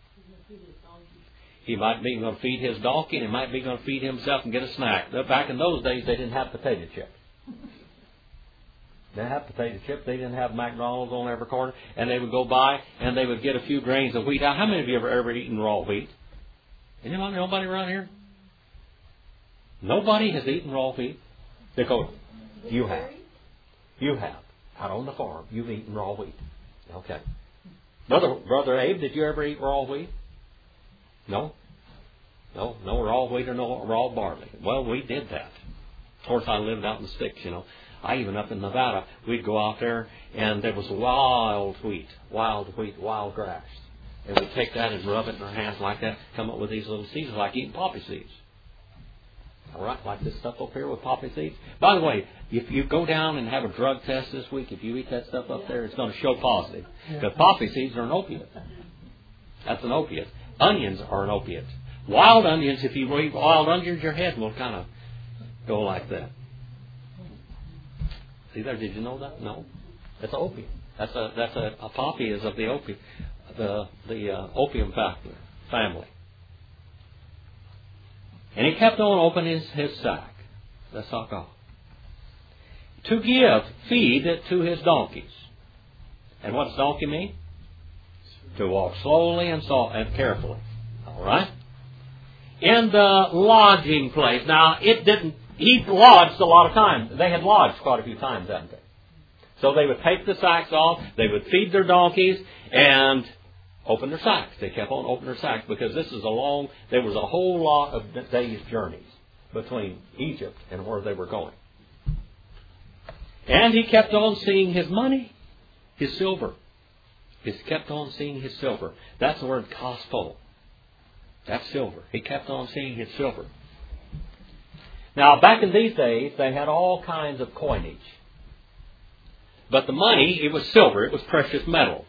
He might be going to feed his donkey, and he might be going to feed himself and get a snack. Back in those days, they didn't have potato chips. They didn't have potato chips. They didn't have McDonald's on every corner. And they would go by, and they would get a few grains of wheat. Now, how many of you have ever eaten raw wheat? Anybody? Nobody around here? Nobody has eaten raw wheat? Dakota, you have. You have. Out on the farm, you've eaten raw wheat. Okay. Brother Abe, did you ever eat raw wheat? No? No raw wheat or no raw barley. Well, we did that. Of course, I lived out in the sticks, you know. Even up in Nevada, we'd go out there, and there was wild wheat, wild grass. And we'd take that and rub it in our hands like that, come up with these little seeds, like eating poppy seeds. All right, like this stuff up here with poppy seeds. By the way, if you go down and have a drug test this week, if you eat that stuff up there, it's going to show positive. Because poppy seeds are an opiate. That's an opiate. Onions are an opiate. Wild onions, if you eat wild onions, your head will kind of go like that. See there? Did you know that? No. That's an opiate. That's a poppy is of the opiate, the opium family. And he kept on opening his sack, the sakah, to feed to his donkeys. And what does donkey mean? To walk slowly and carefully. All right? In the lodging place. Now, he lodged a lot of times. They had lodged quite a few times, hadn't they? So they would take the sacks off, they would feed their donkeys, and open their sacks. They kept on opening their sacks because there was a whole lot of days' journeys between Egypt and where they were going. And he kept on seeing his money, his silver. He kept on seeing his silver. That's the word kaspo. That's silver. He kept on seeing his silver. Now, back in these days, they had all kinds of coinage. But the money, it was silver. It was precious metal.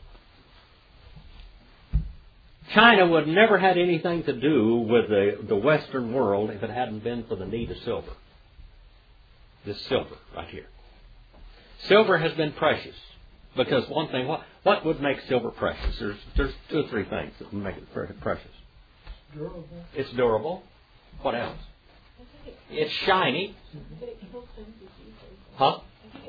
China would never had anything to do with the Western world if it hadn't been for the need of silver. This silver right here. Silver has been precious. Because one thing, what would make silver precious? There's 2 or 3 things that would make it precious. Durable. It's durable. What else? It's shiny. Huh?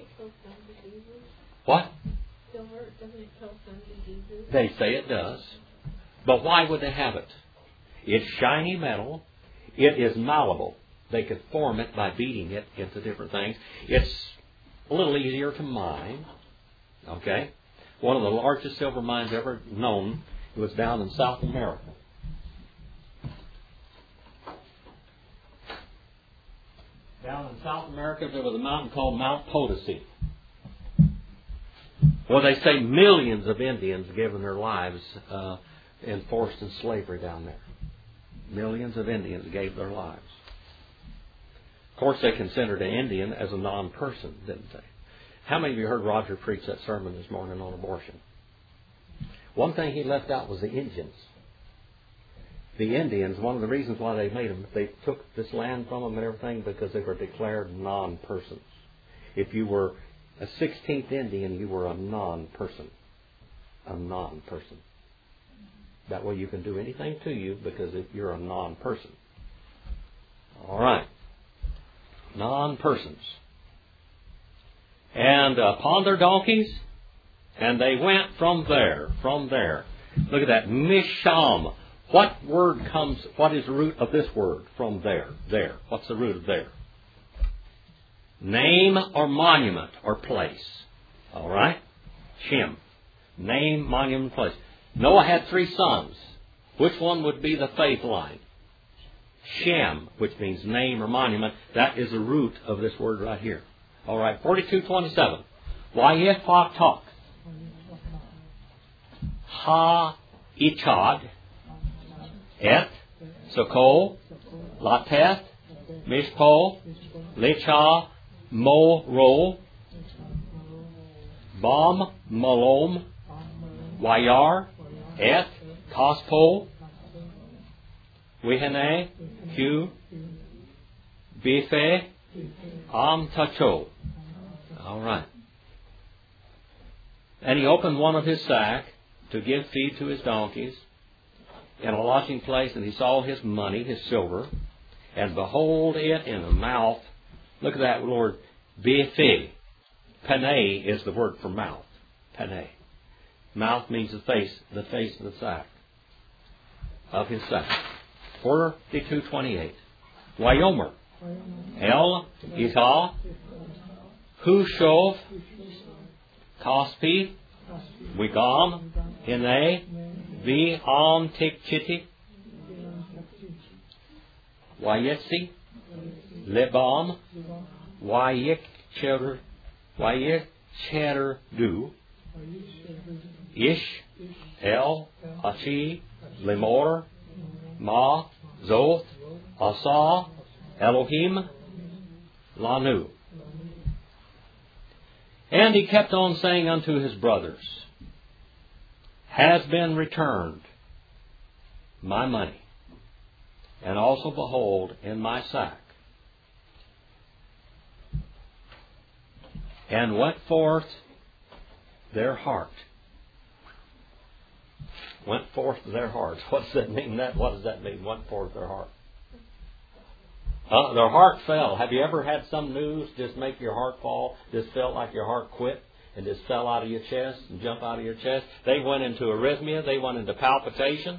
What? Silver, doesn't it kill some diseases? They say it does. But why would they have it? It's shiny metal. It is malleable. They could form it by beating it into different things. It's a little easier to mine. Okay? One of the largest silver mines ever known was down in South America. Down in South America, there was a mountain called Mount Potosi. Well, they say millions of Indians given their lives enforced in slavery down there. Millions of Indians gave their lives. Of course, they considered an Indian as a non-person, didn't they? How many of you heard Roger preach that sermon this morning on abortion? One thing he left out was the Indians. The Indians, one of the reasons why they made them, they took this land from them and everything because they were declared non-persons. If you were a 16th Indian, you were a non-person. A non-person. That way you can do anything to you because you're a non-person. All right. Non-persons. And upon their donkeys, and they went from there. Look at that. Misham. What is the root of this word? From there. There. What's the root of there? Name or monument or place. All right? Shem. Name, monument, place. Noah had 3 sons. Which one would be the faith line? Shem, which means name or monument. That is the root of this word right here. All right, 42:27. Wayefak ha ichad et soko lateth mishpo lecha mo ro bam malom wayar et kospo wihane q bife am tacho. All right. And he opened one of his sack to give feed to his donkeys in a lodging place, and he saw his money, his silver, and behold it in the mouth. Look at that word, bife. Pene is the word for mouth. Pene. Mouth means the face of the sack, of his sack. 42:28. Wayomer. El Ita Hushov Kospi Wigam Hine Vi Tikchiti Wayetsi Lebam Wayekcher Du Ish El Achi Lemor Ma Zoth Asa Elohim Lanu. And he kept on saying unto his brothers, has been returned my money, and also behold in my sack, and went forth their heart. Went forth their heart. What does that mean? What does that mean? Went forth their heart. Their heart fell. Have you ever had some news just make your heart fall? Just felt like your heart quit and just fell out of your chest and jumped out of your chest? They went into arrhythmia. They went into palpitations.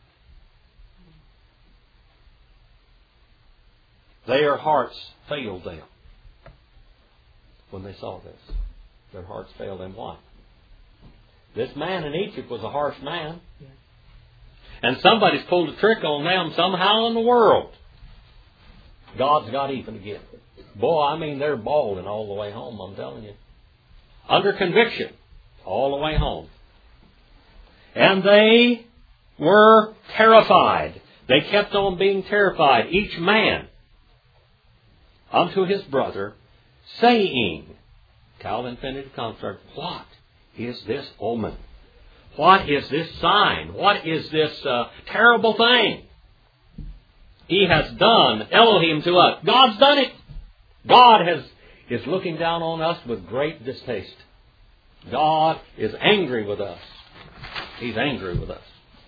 Their hearts failed them when they saw this. Their hearts failed them. Why? This man in Egypt was a harsh man. And somebody's pulled a trick on them somehow in the world. God's got even again. Boy, I mean, they're bawling all the way home, I'm telling you. Under conviction, all the way home. And they were terrified. They kept on being terrified, each man unto his brother, saying, Calvin infinitive construct, what is this omen? What is this sign? What is this terrible thing? He has done Elohim to us. God's done it. God is looking down on us with great distaste. God is angry with us. He's angry with us.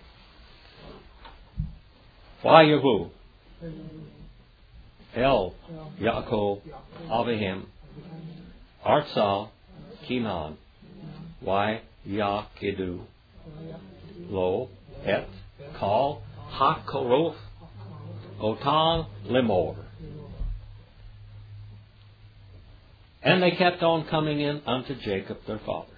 Vayahu El Yaakov Avihim Artsah Kinan Why Yakidu Lo Et Kal Hakoroth Otan Lemor. And they kept on coming in unto Jacob their father.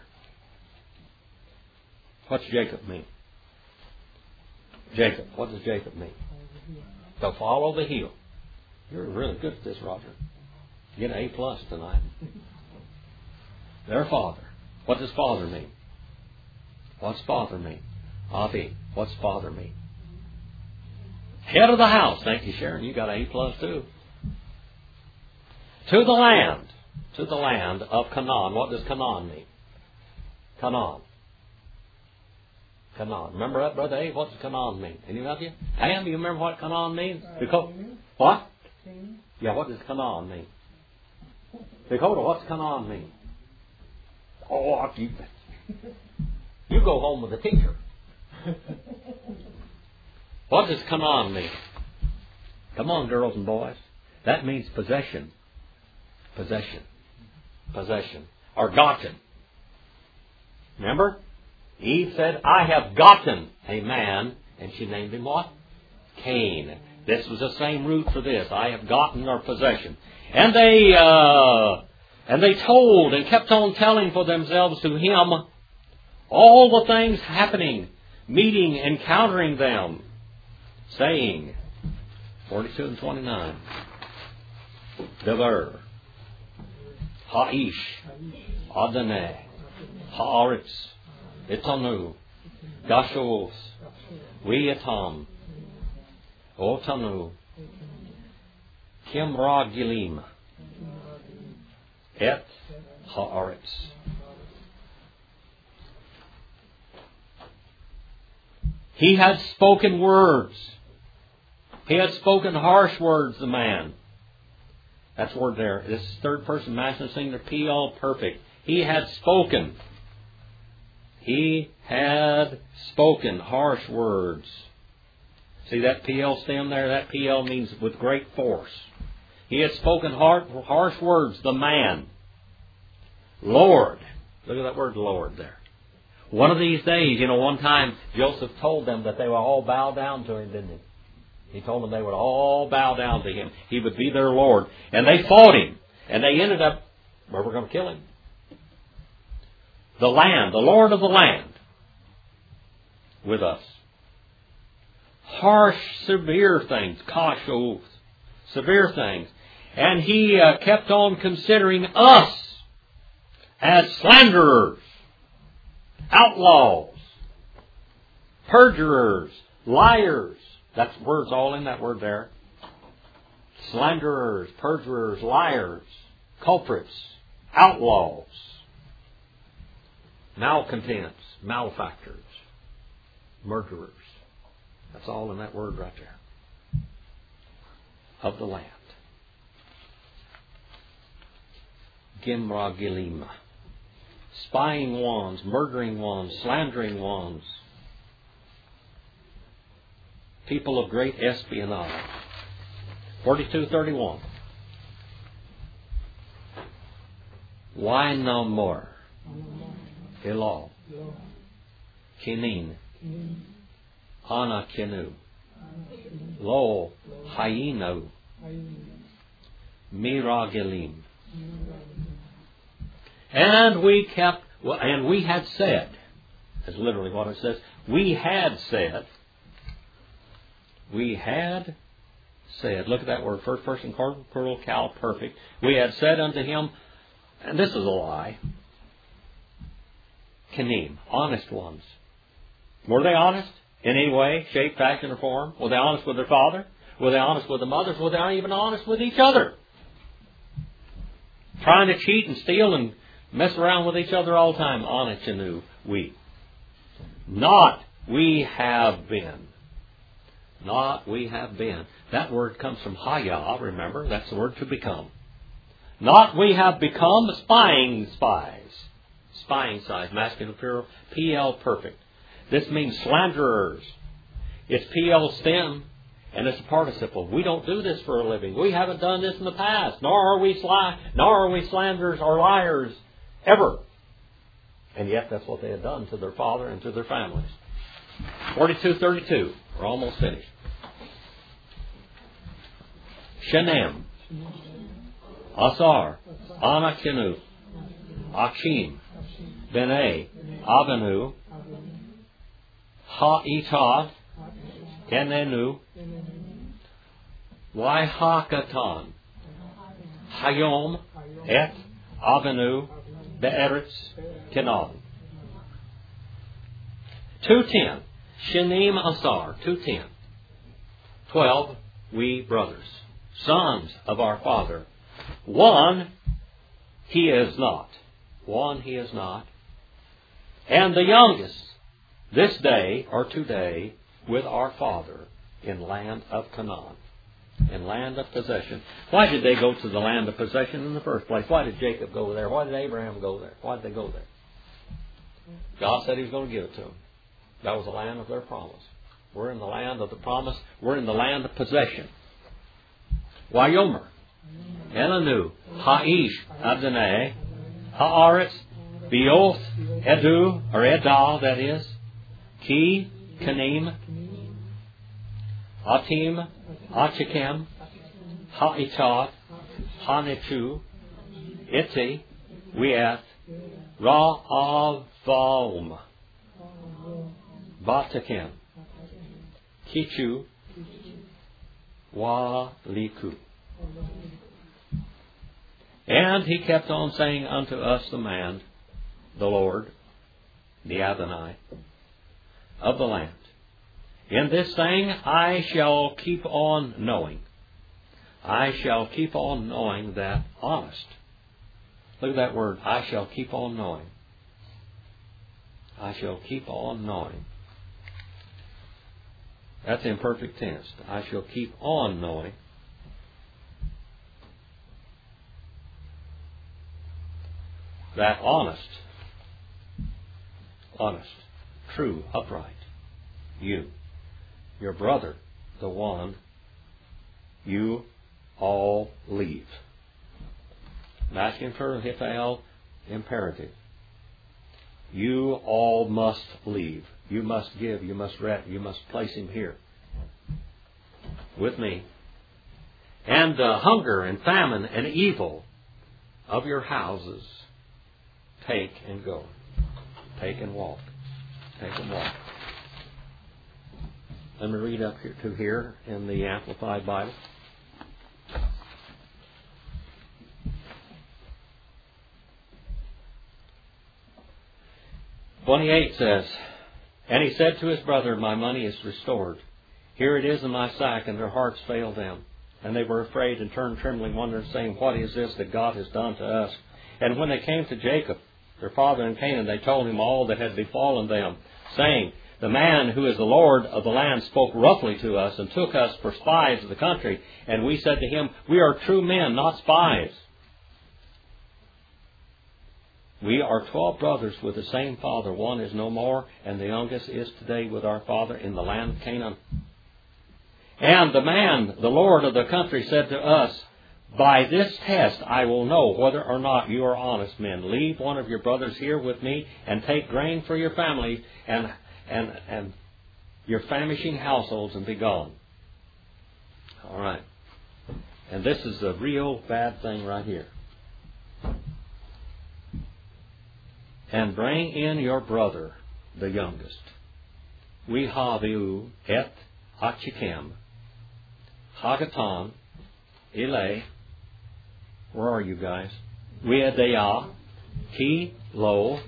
What's Jacob mean? Jacob. What does Jacob mean? To follow the heel. You're really good at this, Roger. Get an A+ tonight. Their father. What does father mean? What's father mean? Avi. What's father mean? Head of the house. Thank you, Sharon. You got an A+ too. To the land. To the land of Canaan. What does Canaan mean? Canaan. Canaan. Remember that, Brother A? What does Canaan mean? Any of you? Pam, you remember what Canaan means? What? Yeah, what does Canaan mean? Dakota, what's Canaan mean? Oh, I'll keep it. You go home with the teacher. What does Canaan mean? Come on, girls and boys. That means possession. Possession. Possession. Or gotten. Remember? Eve said, I have gotten a man. And she named him what? Cain. This was the same root for this. I have gotten our possession. And they told and kept on telling for themselves to him all the things happening, meeting, encountering them, saying, 42 and 29, Dever, Ha'ish, Adonai, Haaretz, Itanu, Gashos, Weatam, Otanu, Kimra Gilim, Et Haaretz. He had spoken words. He had spoken harsh words, the man. That's the word there. This third person masculine singular, PL perfect. He had spoken. He had spoken harsh words. See that PL stem there? That PL means with great force. He had spoken harsh words, the man. Lord. Look at that word Lord there. One of these days, one time Joseph told them that they would all bow down to him, didn't he? He told them they would all bow down to him. He would be their Lord. And they fought him. And they ended up, well, we're going to kill him. The land, the Lord of the land, with us. Harsh, severe things. Kashos. Severe things. And he kept on considering us as slanderers, outlaws, perjurers, liars. That's words all in that word there. Slanderers, perjurers, liars, culprits, outlaws, malcontents, malefactors, murderers. That's all in that word right there. Of the land. Gimra Gilim. Spying ones, murdering ones, slandering ones. People of great espionage. 42:31. Why no more? Elal. Kinin. Ana Kinu. Lo Hayinu. Miragelim. And we had said, that's literally what it says, we had said, look at that word, first person plural, cal, perfect. We had said unto him, and this is a lie, Kenim, honest ones. Were they honest in any way, shape, fashion, or form? Were they honest with their father? Were they honest with the mothers? Were they even honest with each other? Trying to cheat and steal and mess around with each other all the time. Anachenu, we. Not we have been. Not we have been. That word comes from haya, remember? That's the word to become. Not we have become spying spies. Spying spies, masculine plural, PL perfect. This means slanderers. It's PL stem, and it's a participle. We don't do this for a living. We haven't done this in the past. Nor are we slanderers or liars ever. And yet that's what they had done to their father and to their families. 42:32. We're almost finished. Shenem. Asar. Anachenu. Achim. Bene. Avenu. Ha'itad. Kenenu. Waihakatan. Hayom. Et. Avenu. Be'eretz. Kenan. 2:10. Shenim Asar. 2:10. 12. We brothers. Sons of our father. One he is not. One he is not. And the youngest this day or today with our father in land of Canaan. In land of possession. Why did they go to the land of possession in the first place? Why did Jacob go there? Why did Abraham go there? Why did they go there? God said He was going to give it to them. That was the land of their promise. We're in the land of the promise. We're in the land of possession. Wayomer. Elanu. Ha'ish. Adonai. Haaretz. Beoth. Edu. Or Edah, that is. Ki. Kanim. Atim, Achicam, Ha'itat, Hanichu, Itzi, Weath, Ra'avam, Batakim, Kichu, Waliku. And he kept on saying unto us the man, the Lord, the Adonai, of the land, in this thing I shall keep on knowing. I shall keep on knowing that honest. Look at that word, I shall keep on knowing. I shall keep on knowing. That's imperfect tense. I shall keep on knowing that honest, true, upright, your brother, the one you all leave. Masculine for Hiphal, imperative. You all must leave. You must give. You must rest. You must place him here with me. And hunger and famine and evil of your houses, take and go. Take and walk. Take and walk. Let me read up here to here in the Amplified Bible. 28 says, and he said to his brother, my money is restored. Here it is in my sack, and their hearts failed them. And they were afraid and turned trembling, wondering, saying, what is this that God has done to us? And when they came to Jacob, their father in Canaan, they told him all that had befallen them, saying, the man who is the Lord of the land spoke roughly to us and took us for spies of the country. And we said to him, we are true men, not spies. We are 12 brothers with the same father. One is no more, and the youngest is today with our father in the land of Canaan. And the man, the Lord of the country, said to us, by this test I will know whether or not you are honest men. Leave one of your brothers here with me, and take grain for your family and your famishing households, and be gone. All right. And this is a real bad thing right here. And bring in your brother, the youngest. We havu et Achicam, Hagatan, Ile. Where are you guys? Weedeah, Ki Lo,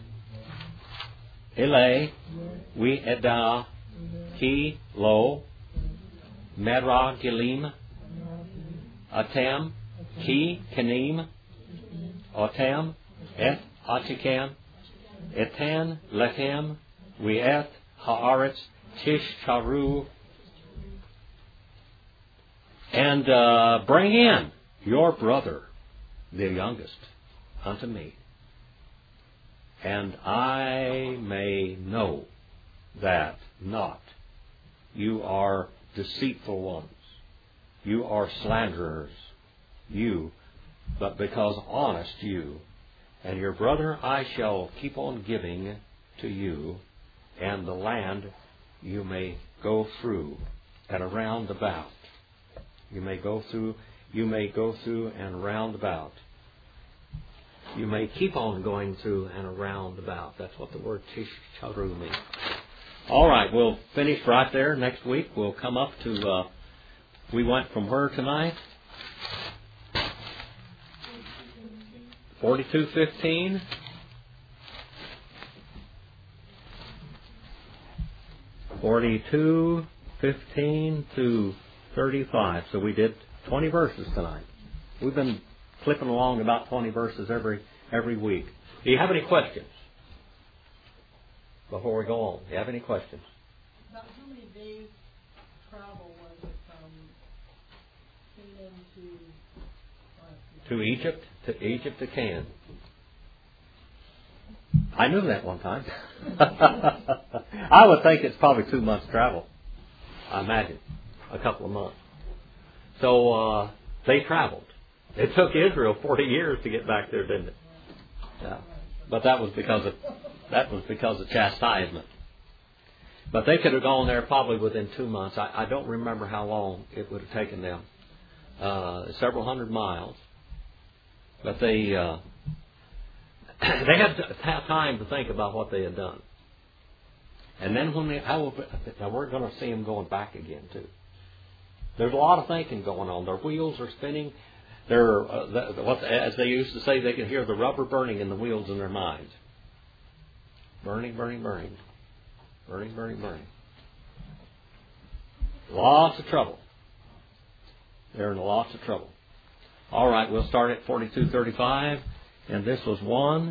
Ile, Weedah, Ki Lo, Merah Gilim, Atam, Ki Kanim, Otam, Et Achicam, Etan Lechem, Weeth Haaretz, Tish Charu, and bring in your brother, the youngest, unto me, and I may know that not you are deceitful ones, you are slanderers, but because honest you. And your brother I shall keep on giving to you, and the land you may go through and around about. You may go through and round about. You may keep on going through and around about. That's what the word Tish Charu means. All right, we'll finish right there. Next week we'll come up to, we went from where tonight? 42:15. 42:15 to 35. So we did 20 verses tonight. We've been flipping along about 20 verses every week. Do you have any questions before we go on? Do you have any questions? About how many days travel was it from Canaan to Egypt? To Egypt to Canaan. I knew that one time. I would think it's probably 2 months travel. I imagine. A couple of months. So they traveled. It took Israel 40 years to get back there, didn't it? Yeah. But that was because of chastisement. But they could have gone there probably within 2 months. I don't remember how long it would have taken them. Several hundred miles. But they had to have time to think about what they had done. And then when now we're going to see them going back again too. There's a lot of thinking going on. Their wheels are spinning. As they used to say, they could hear the rubber burning in the wheels in their minds. Burning, burning, burning. Burning, burning, burning. Lots of trouble. They're in lots of trouble. All right, we'll start at 42:35, and this was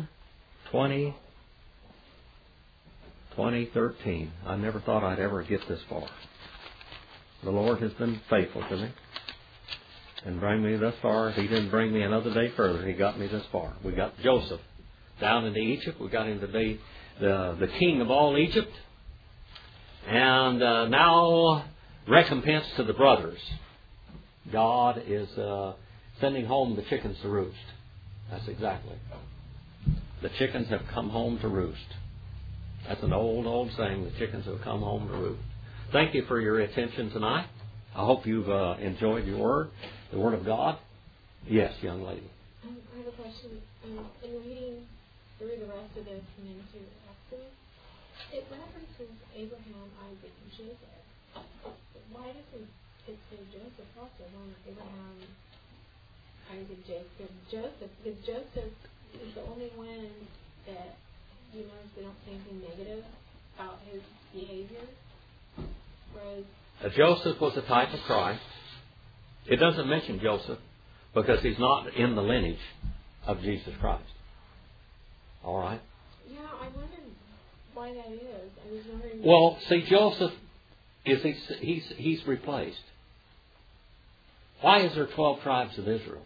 2013. I never thought I'd ever get this far. The Lord has been faithful to me and bring me thus far. If He didn't bring me another day further, He got me this far. We got Joseph down into Egypt. We got him to be the king of all Egypt. And now recompense to the brothers. God is sending home the chickens to roost. That's exactly. The chickens have come home to roost. That's an old saying. The chickens have come home to roost. Thank you for your attention tonight. I hope you've enjoyed the Word of God. Yes, young lady. I have a question. In reading through the rest of this and into Exodus, it references Abraham, Isaac, and Jacob. Why doesn't it say Joseph also? Why not Abraham, Isaac, Jacob, Joseph? Because Joseph is the only one that, you know, they don't say anything negative about his behavior. Whereas Joseph was a type of Christ. It doesn't mention Joseph because he's not in the lineage of Jesus Christ. All right? Yeah, I wondered why that is. I was wondering. Well, see, Joseph he's replaced. Why is there 12 tribes of Israel?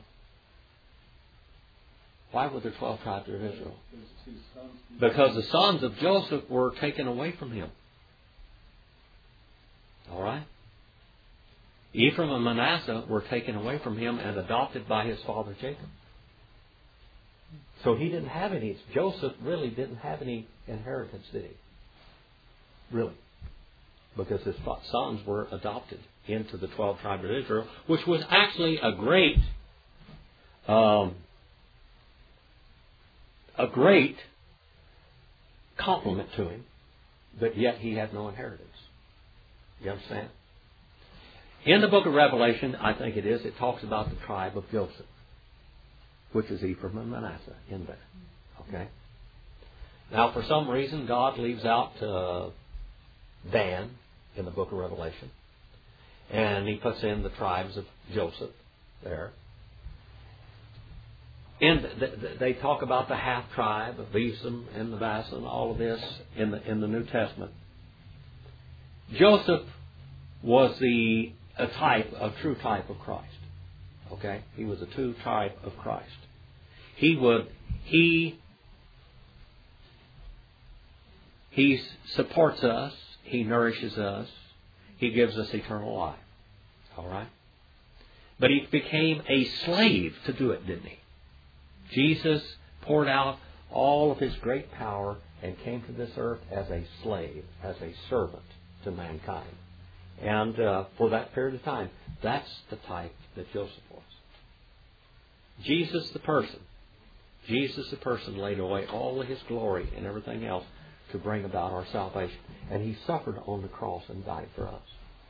Why were there 12 tribes of Israel? Because the sons of Joseph were taken away from him. All right? Ephraim and Manasseh were taken away from him and adopted by his father Jacob. So he didn't have any. Joseph really didn't have any inheritance, did he? Really. Because his sons were adopted into the 12 tribes of Israel, which was actually a great compliment to him, but yet he had no inheritance. You understand? In the book of Revelation, I think it talks about the tribe of Joseph, which is Ephraim and Manasseh in there. Okay? Now, for some reason, God leaves out Dan in the book of Revelation, and He puts in the tribes of Joseph there. And they talk about the half tribe of Ephraim and Manasseh and all of this in the New Testament. Joseph was a true type of Christ. Okay? He was a true type of Christ. He supports us. He nourishes us. He gives us eternal life. All right? But he became a slave to do it, didn't he? Jesus poured out all of His great power and came to this earth as a slave, as a servant to mankind. And for that period of time, that's the type that Joseph was. Jesus the person laid away all of His glory and everything else to bring about our salvation. And He suffered on the cross and died for us.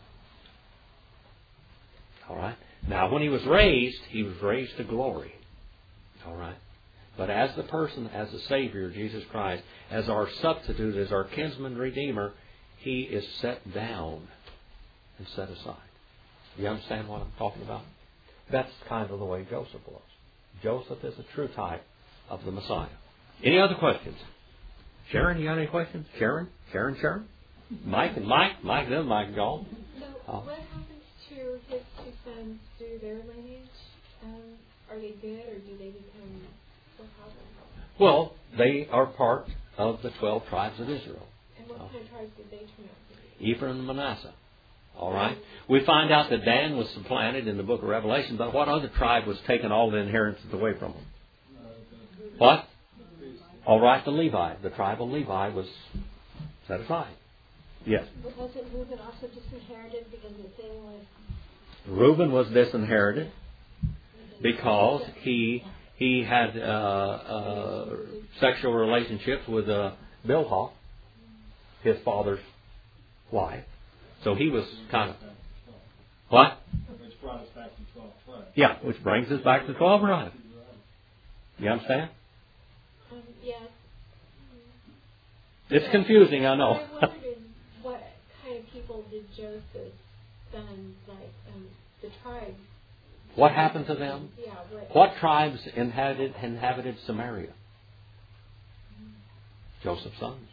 All right? Now, when He was raised to glory. All right? But as the person, as the Savior, Jesus Christ, as our substitute, as our kinsman redeemer, He is set down and set aside. You understand what I'm talking about? That's kind of the way Joseph was. Joseph is a true type of the Messiah. Any other questions? Sharon, you got any questions? Sharon? Mike and Mike? Mike and Mike gone. So, what happens to his two sons? Do their lineage, are they good or do they become, what happens? Well, they are part of the 12 tribes of Israel. And what kind of tribes did they turn out to be? Ephraim and Manasseh. All right? We find out that Dan was supplanted in the book of Revelation, but what other tribe was taking all the inheritance away from them? What? All right, the Levi. The tribe of Levi was set aside. Yes. But wasn't Reuben also disinherited because the thing was... Reuben was disinherited because he had sexual relationships with Bilhah, his father's wife. So he was kind of... What? Which brought us back to 12 tribes. Yeah, which brings us back to 12 tribes. You understand? Yes. It's confusing, I know. I wondered what kind of people did Joseph's sons, like the tribes... What happened to them? Yeah, What tribes inhabited Samaria? Joseph's sons.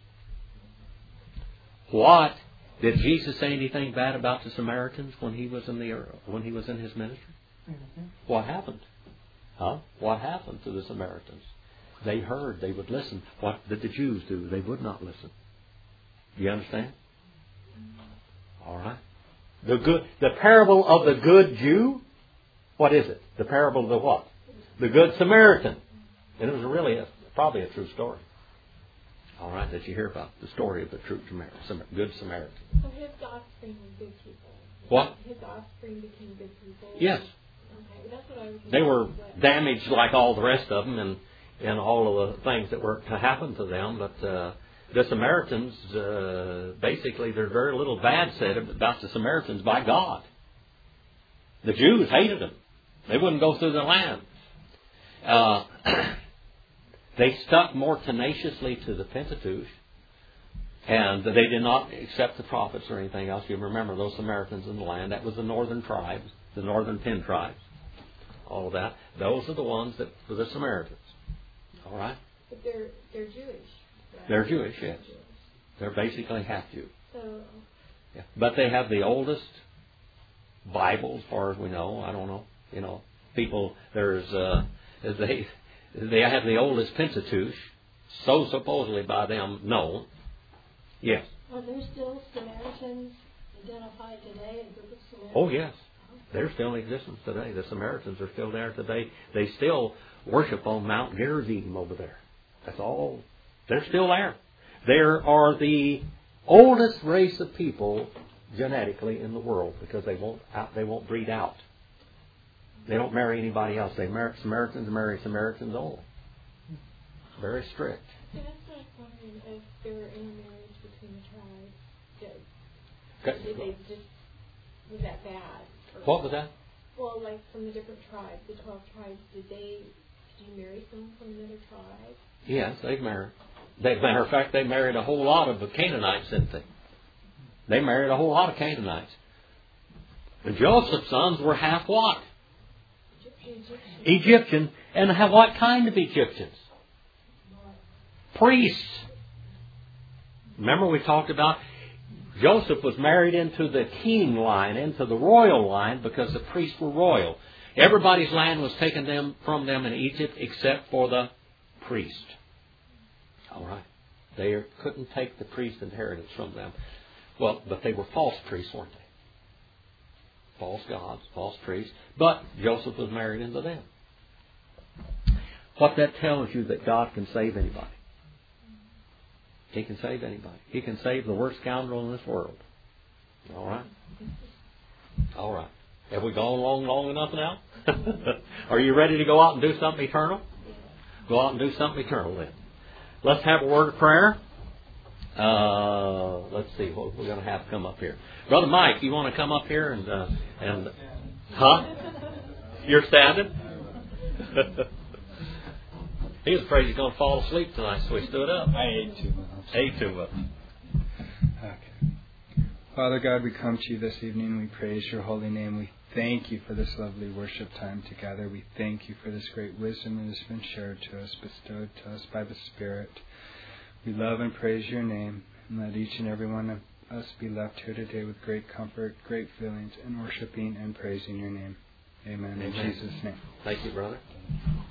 What did Jesus say anything bad about the Samaritans when he was in his ministry? Mm-hmm. What happened? Huh? What happened to the Samaritans? They heard, they would listen. What did the Jews do? They would not listen. Do you understand? All right. The parable of the good Jew. What is it? The parable of the what? The good Samaritan. And it was really probably a true story. All right, that you hear about the story of the true good Samaritan. So his offspring were good people. What? His offspring became good people. Yes. Okay, that's what I was. They were damaged like all the rest of them, and all of the things that were to happen to them. But the Samaritans, basically, there's very little bad said about the Samaritans by God. The Jews hated them. They wouldn't go through the land. They stuck more tenaciously to the Pentateuch, and they did not accept the prophets or anything else. You remember those Samaritans in the land. That was the northern tribes, the northern 10 tribes. All of that. Those are the ones that were the Samaritans. All right? But they're Jewish. Right? They're Jewish, yes. They're basically half Jew. So. Yeah. But they have the oldest Bible, as far as we know. I don't know. You know, people, they have the oldest Pentateuch, so supposedly by them known. Yes. Are there still Samaritans identified today in the book of Samaritans? Oh, yes. They're still in existence today. The Samaritans are still there today. They still worship on Mount Gerizim over there. That's all. They're still there. They are the oldest race of people genetically in the world because they won't breed out. They don't marry anybody else. Samaritans marry Samaritans only. Very strict. Yeah, that's what I was wondering if there were intermarriage between the tribes. Did they just, was that bad? What was that? Well, like from the different tribes, the 12 tribes, did you marry someone from another tribe? Yes, they've married. Matter of fact, they married a whole lot of the Canaanites, didn't they? They married a whole lot of Canaanites. And Joseph's sons were half what? Egyptian. And what kind of Egyptians? Priests. Remember we talked about Joseph was married into the king line, into the royal line, because the priests were royal. Everybody's land was taken from them in Egypt except for the priest. All right. They couldn't take the priest inheritance from them. Well, but they were false priests, weren't they? False gods, false priests. But Joseph was married into them. What that tells you that God can save anybody. He can save anybody. He can save the worst scoundrel in this world. All right? All right. Have we gone long enough now? Are you ready to go out and do something eternal? Go out and do something eternal then. Let's have a word of prayer. Let's see what we're going to have come up here. Brother Mike, you want to come up here and huh? You're standing? He was afraid he's going to fall asleep tonight, so he stood up. I ate too much. Okay. Father God, we come to you this evening. We praise your holy name. We thank you for this lovely worship time together. We thank you for this great wisdom that has been shared to us, bestowed to us by the Spirit. We love and praise your name, and let each and every one of us be left here today with great comfort, great feelings, and worshiping and praising your name. Amen. In Jesus' name. Thank you, brother.